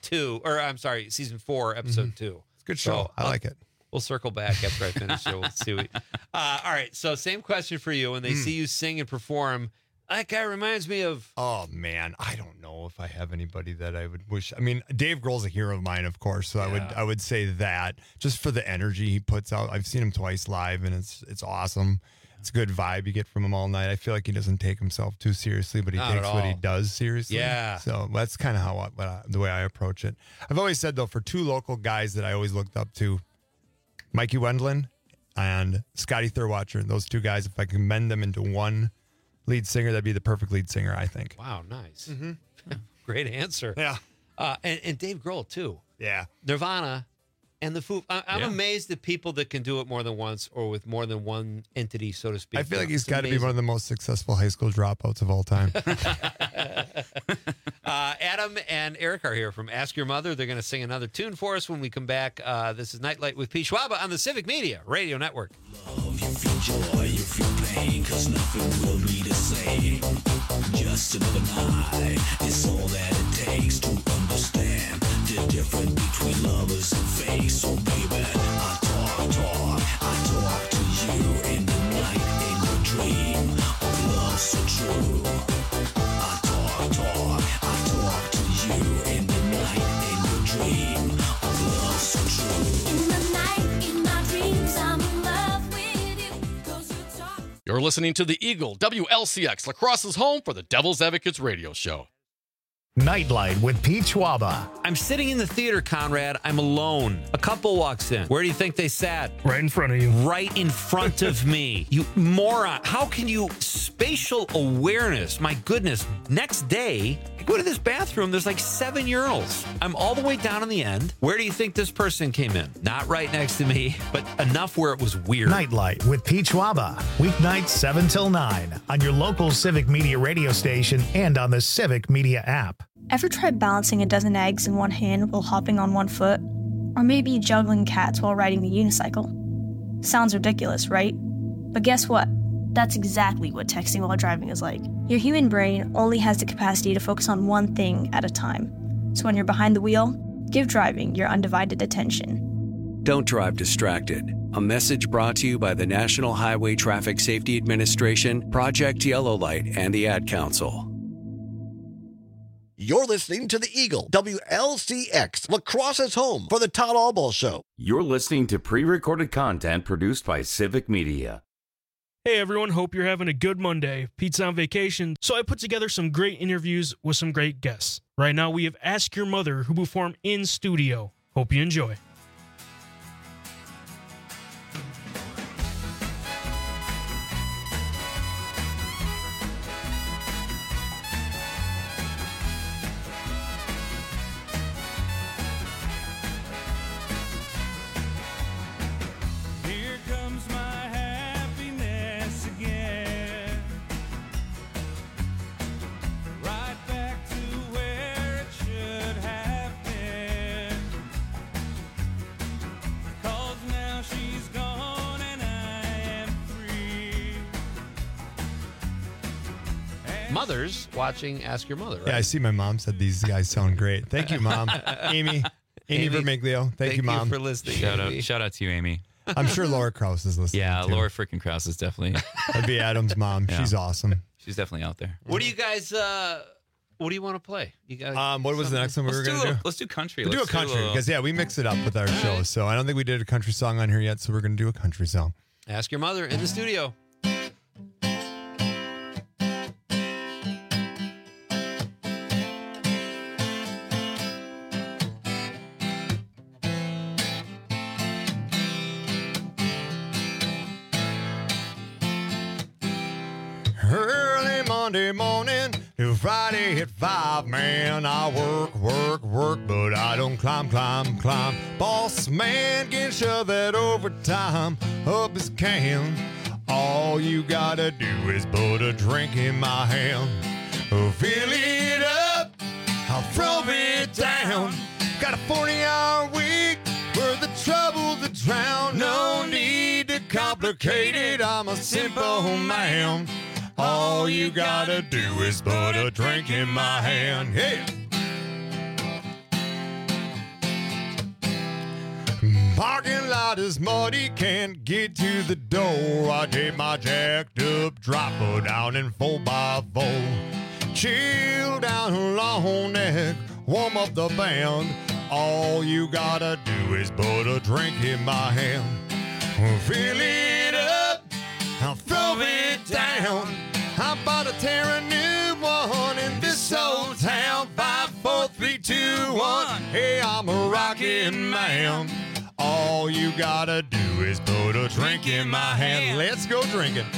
4, episode 2. It's a good show. So, I like it. We'll circle back after I finish it. We'll see. All right. So, same question for you. When they see you sing and perform, that guy reminds me of. Oh man, I don't know if I have anybody that I would wish. I mean, Dave Grohl's a hero of mine, of course. So I would say that just for the energy he puts out. I've seen him twice live, and it's awesome. It's a good vibe you get from him all night. I feel like he doesn't take himself too seriously, but he Not at takes what he all. does seriously. Yeah. So that's kind of how the way I approach it. I've always said though, for two local guys that I always looked up to, Mikey Wendland and Scotty Thurwatcher. Those two guys, if I can mend them into one lead singer, that'd be the perfect lead singer, I think. Wow, nice. Great answer. Yeah. And Dave Grohl, too. Yeah. Nirvana and the Foo. I'm Yeah. amazed at people that can do it more than once or with more than one entity, so to speak. I feel like he's It's got to be amazing. one of the most successful high school dropouts of all time. Adam and Eric are here from Ask Your Mother. They're going to sing another tune for us when we come back. This is Nightlight with Pete Schwaba on the Civic Media Radio Network. You feel joy, you feel pain, cause nothing will be the same. Just another night is all that it takes to understand the difference between lovers and fake. So baby, I talk to you in the night, in your dream of love so true. I talk to you in the night, in your dream of love so true. In the night, in my dreams, I'm in love with you. 'Cause you talk. You're You're listening to the Eagle, WLCX, Lacrosse's home for the Devil's Advocates radio show. Nightlight with Pete Schwaba. I'm sitting in the theater, Conrad. I'm alone. A couple walks in. Where do you think they sat? Right in front of you. Right in front of me. You moron. How can you... Spatial awareness. My goodness. Next day, I go to this bathroom. There's like 7 urinals. I'm all the way down in the end. Where do you think this person came in? Not right next to me, but enough where it was weird. Nightlight with Pete Schwaba. Weeknights 7 till 9 on your local Civic Media radio station and on the Civic Media app. Ever tried balancing a dozen eggs in one hand while hopping on one foot? Or maybe juggling cats while riding the unicycle? Sounds ridiculous, right? But guess what? That's exactly what texting while driving is like. Your human brain only has the capacity to focus on one thing at a time. So when you're behind the wheel, give driving your undivided attention. Don't drive distracted. A message brought to you by the National Highway Traffic Safety Administration, Project Yellow Light, and the Ad Council. You're listening to the Eagle, WLCX, Lacrosse's home for the Todd Allball Show. You're listening to pre-recorded content produced by Civic Media. Hey everyone, hope you're having a good Monday. Pete's on vacation, so I put together some great interviews with some great guests. Right now we have Ask Your Mother, who perform in studio. Hope you enjoy. Here comes my happiness again. Right back to where it should have been. 'Cause now she's gone and I am free. Mothers watching Ask Your Mother, right? Yeah, I see my mom said these guys sound great. Thank you, Mom. Amy Vermiglio. Thank you, Mom. for listening. Shout out to you, Amy. I'm sure Laura Krause is listening. Yeah, too. Laura freaking Krause is definitely. That'd be Adam's mom. Yeah. She's awesome. She's definitely out there. What do you guys? What do you want to play? You guys. What was the next one we were going to do? Let's do country. We'll do a Let's country little- because, yeah, we mix it up with our show. So I don't think we did a country song on here yet, so we're going to do a country song. Ask Your Mother in the studio. Early Monday morning to Friday at 5, man, I work, but I don't climb. Boss man can shove that overtime up his can. All you gotta do is put a drink in my hand. Fill it up, I'll throw it down. Got a 40-hour week worth of trouble to drown. No need to complicate it, I'm a simple man. All you gotta do is put a drink in my hand. Hey! Parking lot is muddy, can't get to the door. I take my jacked up dropper down in 4x4. Chill down a long neck, warm up the band. All you gotta do is put a drink in my hand. Fill it up, I'll throw it down. I'm about to tear a new one in this old town. 5, 4, 3, 2, 1. Hey, I'm a rockin' man. All you gotta do is put a drink in my hand. Let's go drinking.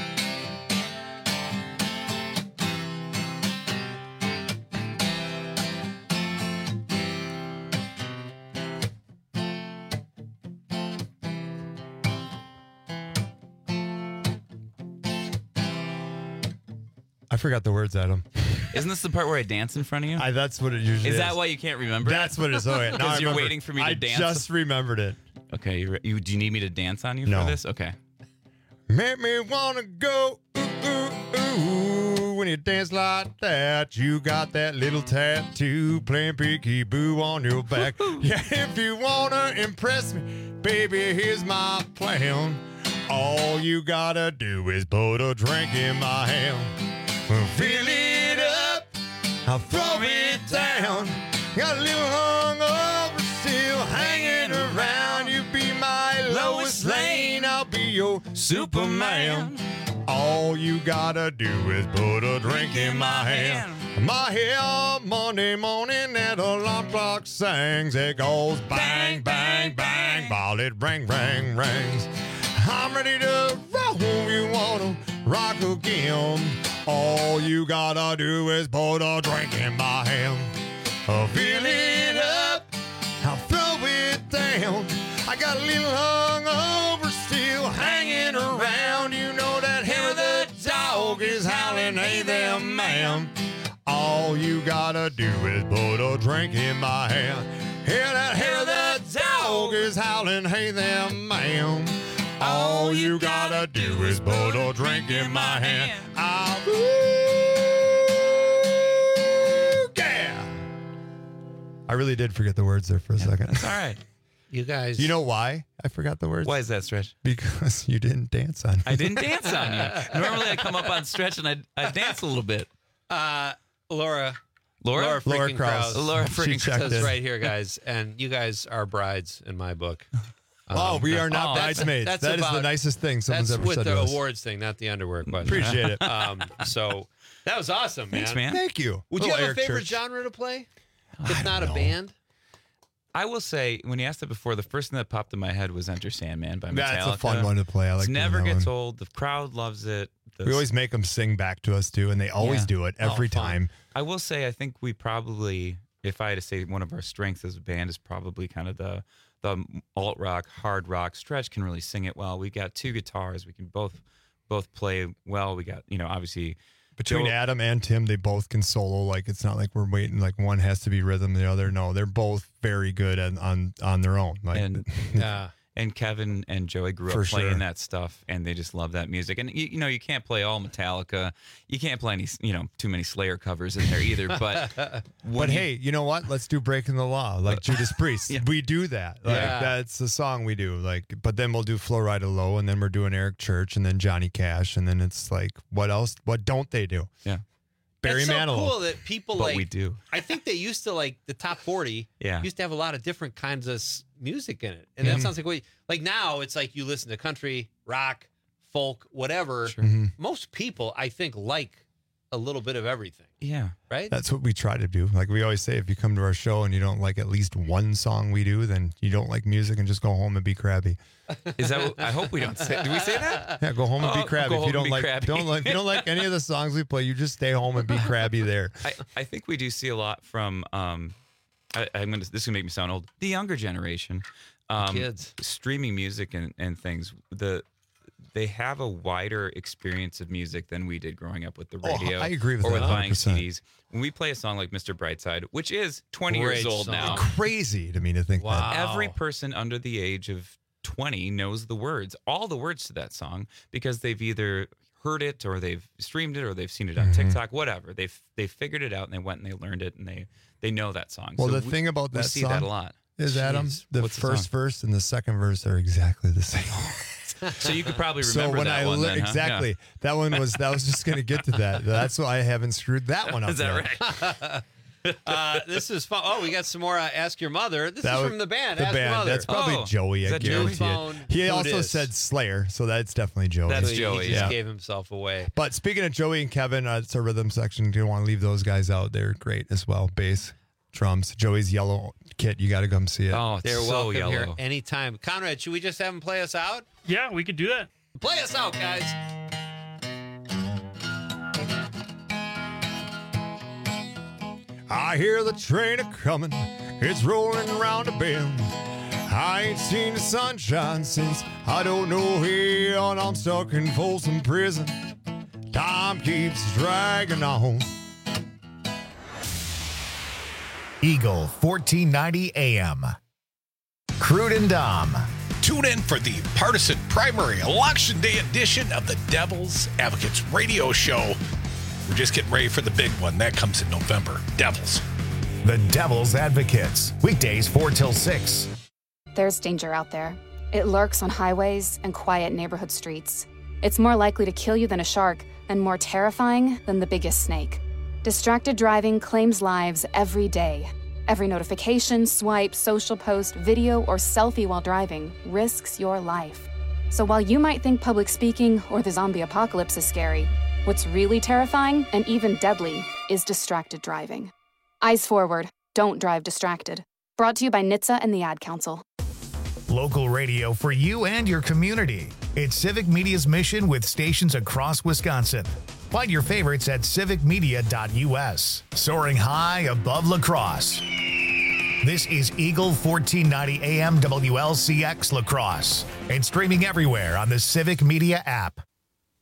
I forgot the words, Adam. Isn't this the part where I dance in front of you? That's what it usually is. Is that why you can't remember? That's what it is. Okay, now I Because you're remember. waiting for me to dance. I just remembered it. Okay, do you need me to dance on you No. for this? Okay. Make me wanna go ooh, ooh, ooh. When you dance like that, you got that little tattoo playing peekaboo on your back. Yeah, if you wanna impress me, baby, here's my plan. All you gotta do is put a drink in my hand. Fill it up, I'll throw it down. Got a little hungover, still hanging around. You be my Lois Lane, I'll be your Superman. All you gotta do is put a drink in my hand. My hair, Monday morning at the alarm clock sings. It goes bang, bang, bang, while it ring, ring, rings. I'm ready to roll. You wanna rock again? All you gotta do is put a drink in my hand. I'll fill it up, I'll throw it down. I got a little hungover still hanging around. You know that hair of the dog is howling, hey there, ma'am. All you gotta do is put a drink in my hand. Hear that hair of the dog is howling, hey there, ma'am. All you gotta do is put a drink in my hand. Yeah. I really did forget the words there for a second. That's all right. You guys. You know why I forgot the words? Why is that, Stretch? Because you didn't dance on me. I didn't dance on you. Normally I come up on Stretch and I dance a little bit. Laura Krause. freaking Krause. Laura freaking checked says in. right here, guys, and you guys are brides in my book. We are not bridesmaids. that's That is the about- nicest thing someone's That's ever with said the to us. awards thing, not the underwear question. Appreciate it. So that was awesome, man. Thanks, man. Thank you. Would you Little have Eric a favorite Church. genre to play? If not a band? I will say, when you asked it before, the first thing that popped in my head was Enter Sandman by Metallica. That's a fun one to play. I like It doing never that gets one. old. The crowd loves it. We always make them sing back to us too, and they always Yeah. do it every fun. time. I will say, I think we probably, if I had to say one of our strengths as a band, is probably kind of the alt rock, hard rock. Stretch can really sing it well. We got two guitars. We can both play well. We got, obviously Between Adam and Tim, they both can solo. Like, it's not like we're waiting, like one has to be rhythm, the other no. They're both very good on their own. Like, and Kevin and Joey grew For up playing sure. that stuff, and they just love that music. And you can't play all Metallica. You can't play any too many Slayer covers in there either. But hey, you know what? Let's do Breaking the Law, like Judas Priest. Yeah. We do that. Like, Yeah. that's the song we do. Like, but then we'll do Flow Rida Low, and then we're doing Eric Church, and then Johnny Cash, and then it's like, what else? What don't they do? Yeah. Barry It's so Manilow. cool that people But like. we do. I think they used to like the top 40. Yeah. Used to have a lot of different kinds of music in it, and Mhm. that sounds like like now it's like you listen to country, rock, folk, whatever. Mhm. Most people, I think, like a little bit of everything. Yeah. Right. That's what we try to do. Like we always say, if you come to our show and you don't like at least one song we do, then you don't like music and just go home and be crabby. Is that? I hope we don't say. Do we say that? Yeah, go home and Oh, be crabby. go If home you don't and be like, crabby. if you don't like any of the songs we play, you just stay home and be crabby there. I think we do see a lot from. This is gonna make me sound old. The younger generation, Kids streaming music and things. They have a wider experience of music than we did growing up with the radio. I agree with or that, with buying 100%. CDs. When we play a song like Mr. Brightside, which is 20 Great years old song. now, Crazy to me to think that. every person under the age of 20 knows the words, all the words to that song, because they've either heard it or they've streamed it or they've seen it on TikTok, whatever. They've figured it out and they went and they learned it and they know that song. Well, So the we- thing about we that see song that a lot. is, Adam, Jeez. the What's the first song? verse and the second verse are exactly the same. So you could probably So remember when that I one then, huh? exactly Yeah. that was just going to get to that. That's why I haven't screwed that one up. Is that yet. right? This is fun. Oh, we got some more. Ask Your Mother. This That is was- from the band. The Ask Your band. Mother. That's probably Oh, Joey. is I that Joey? guarantee Phone, it. He who it also is. said Slayer, so that's definitely Joey. That's So Joey, He just yeah. gave himself away. But speaking of Joey and Kevin, it's our rhythm section. You don't want to leave those guys out. They're great as well. Bass, drums. Joey's yellow kit. You got to come see it. Oh, it's They're so welcome here yellow. anytime. Conrad, should we just have him play us out? Yeah, we could do that. Play us out, guys. I hear the train a coming. It's rolling around a bend. I ain't seen the sunshine since I don't know hell, and I'm stuck in Folsom Prison. Time keeps dragging on. Eagle 1490 AM. Crude and Dom. Tune in for the partisan primary election day edition of the Devil's Advocates radio show. We're just getting ready for the big one. That comes in November. Devils. The Devil's Advocates. Weekdays 4 till 6. There's danger out there. It lurks on highways and quiet neighborhood streets. It's more likely to kill you than a shark, and more terrifying than the biggest snake. Distracted driving claims lives every day. Every notification, swipe, social post, video, or selfie while driving risks your life. So while you might think public speaking or the zombie apocalypse is scary, what's really terrifying and even deadly is distracted driving. Eyes forward. Don't drive distracted. Brought to you by NHTSA and the Ad Council. Local radio for you and your community. It's Civic Media's mission with stations across Wisconsin. Find your favorites at civicmedia.us. Soaring high above La Crosse. This is Eagle 1490 AM WLCX La Crosse and streaming everywhere on the Civic Media app.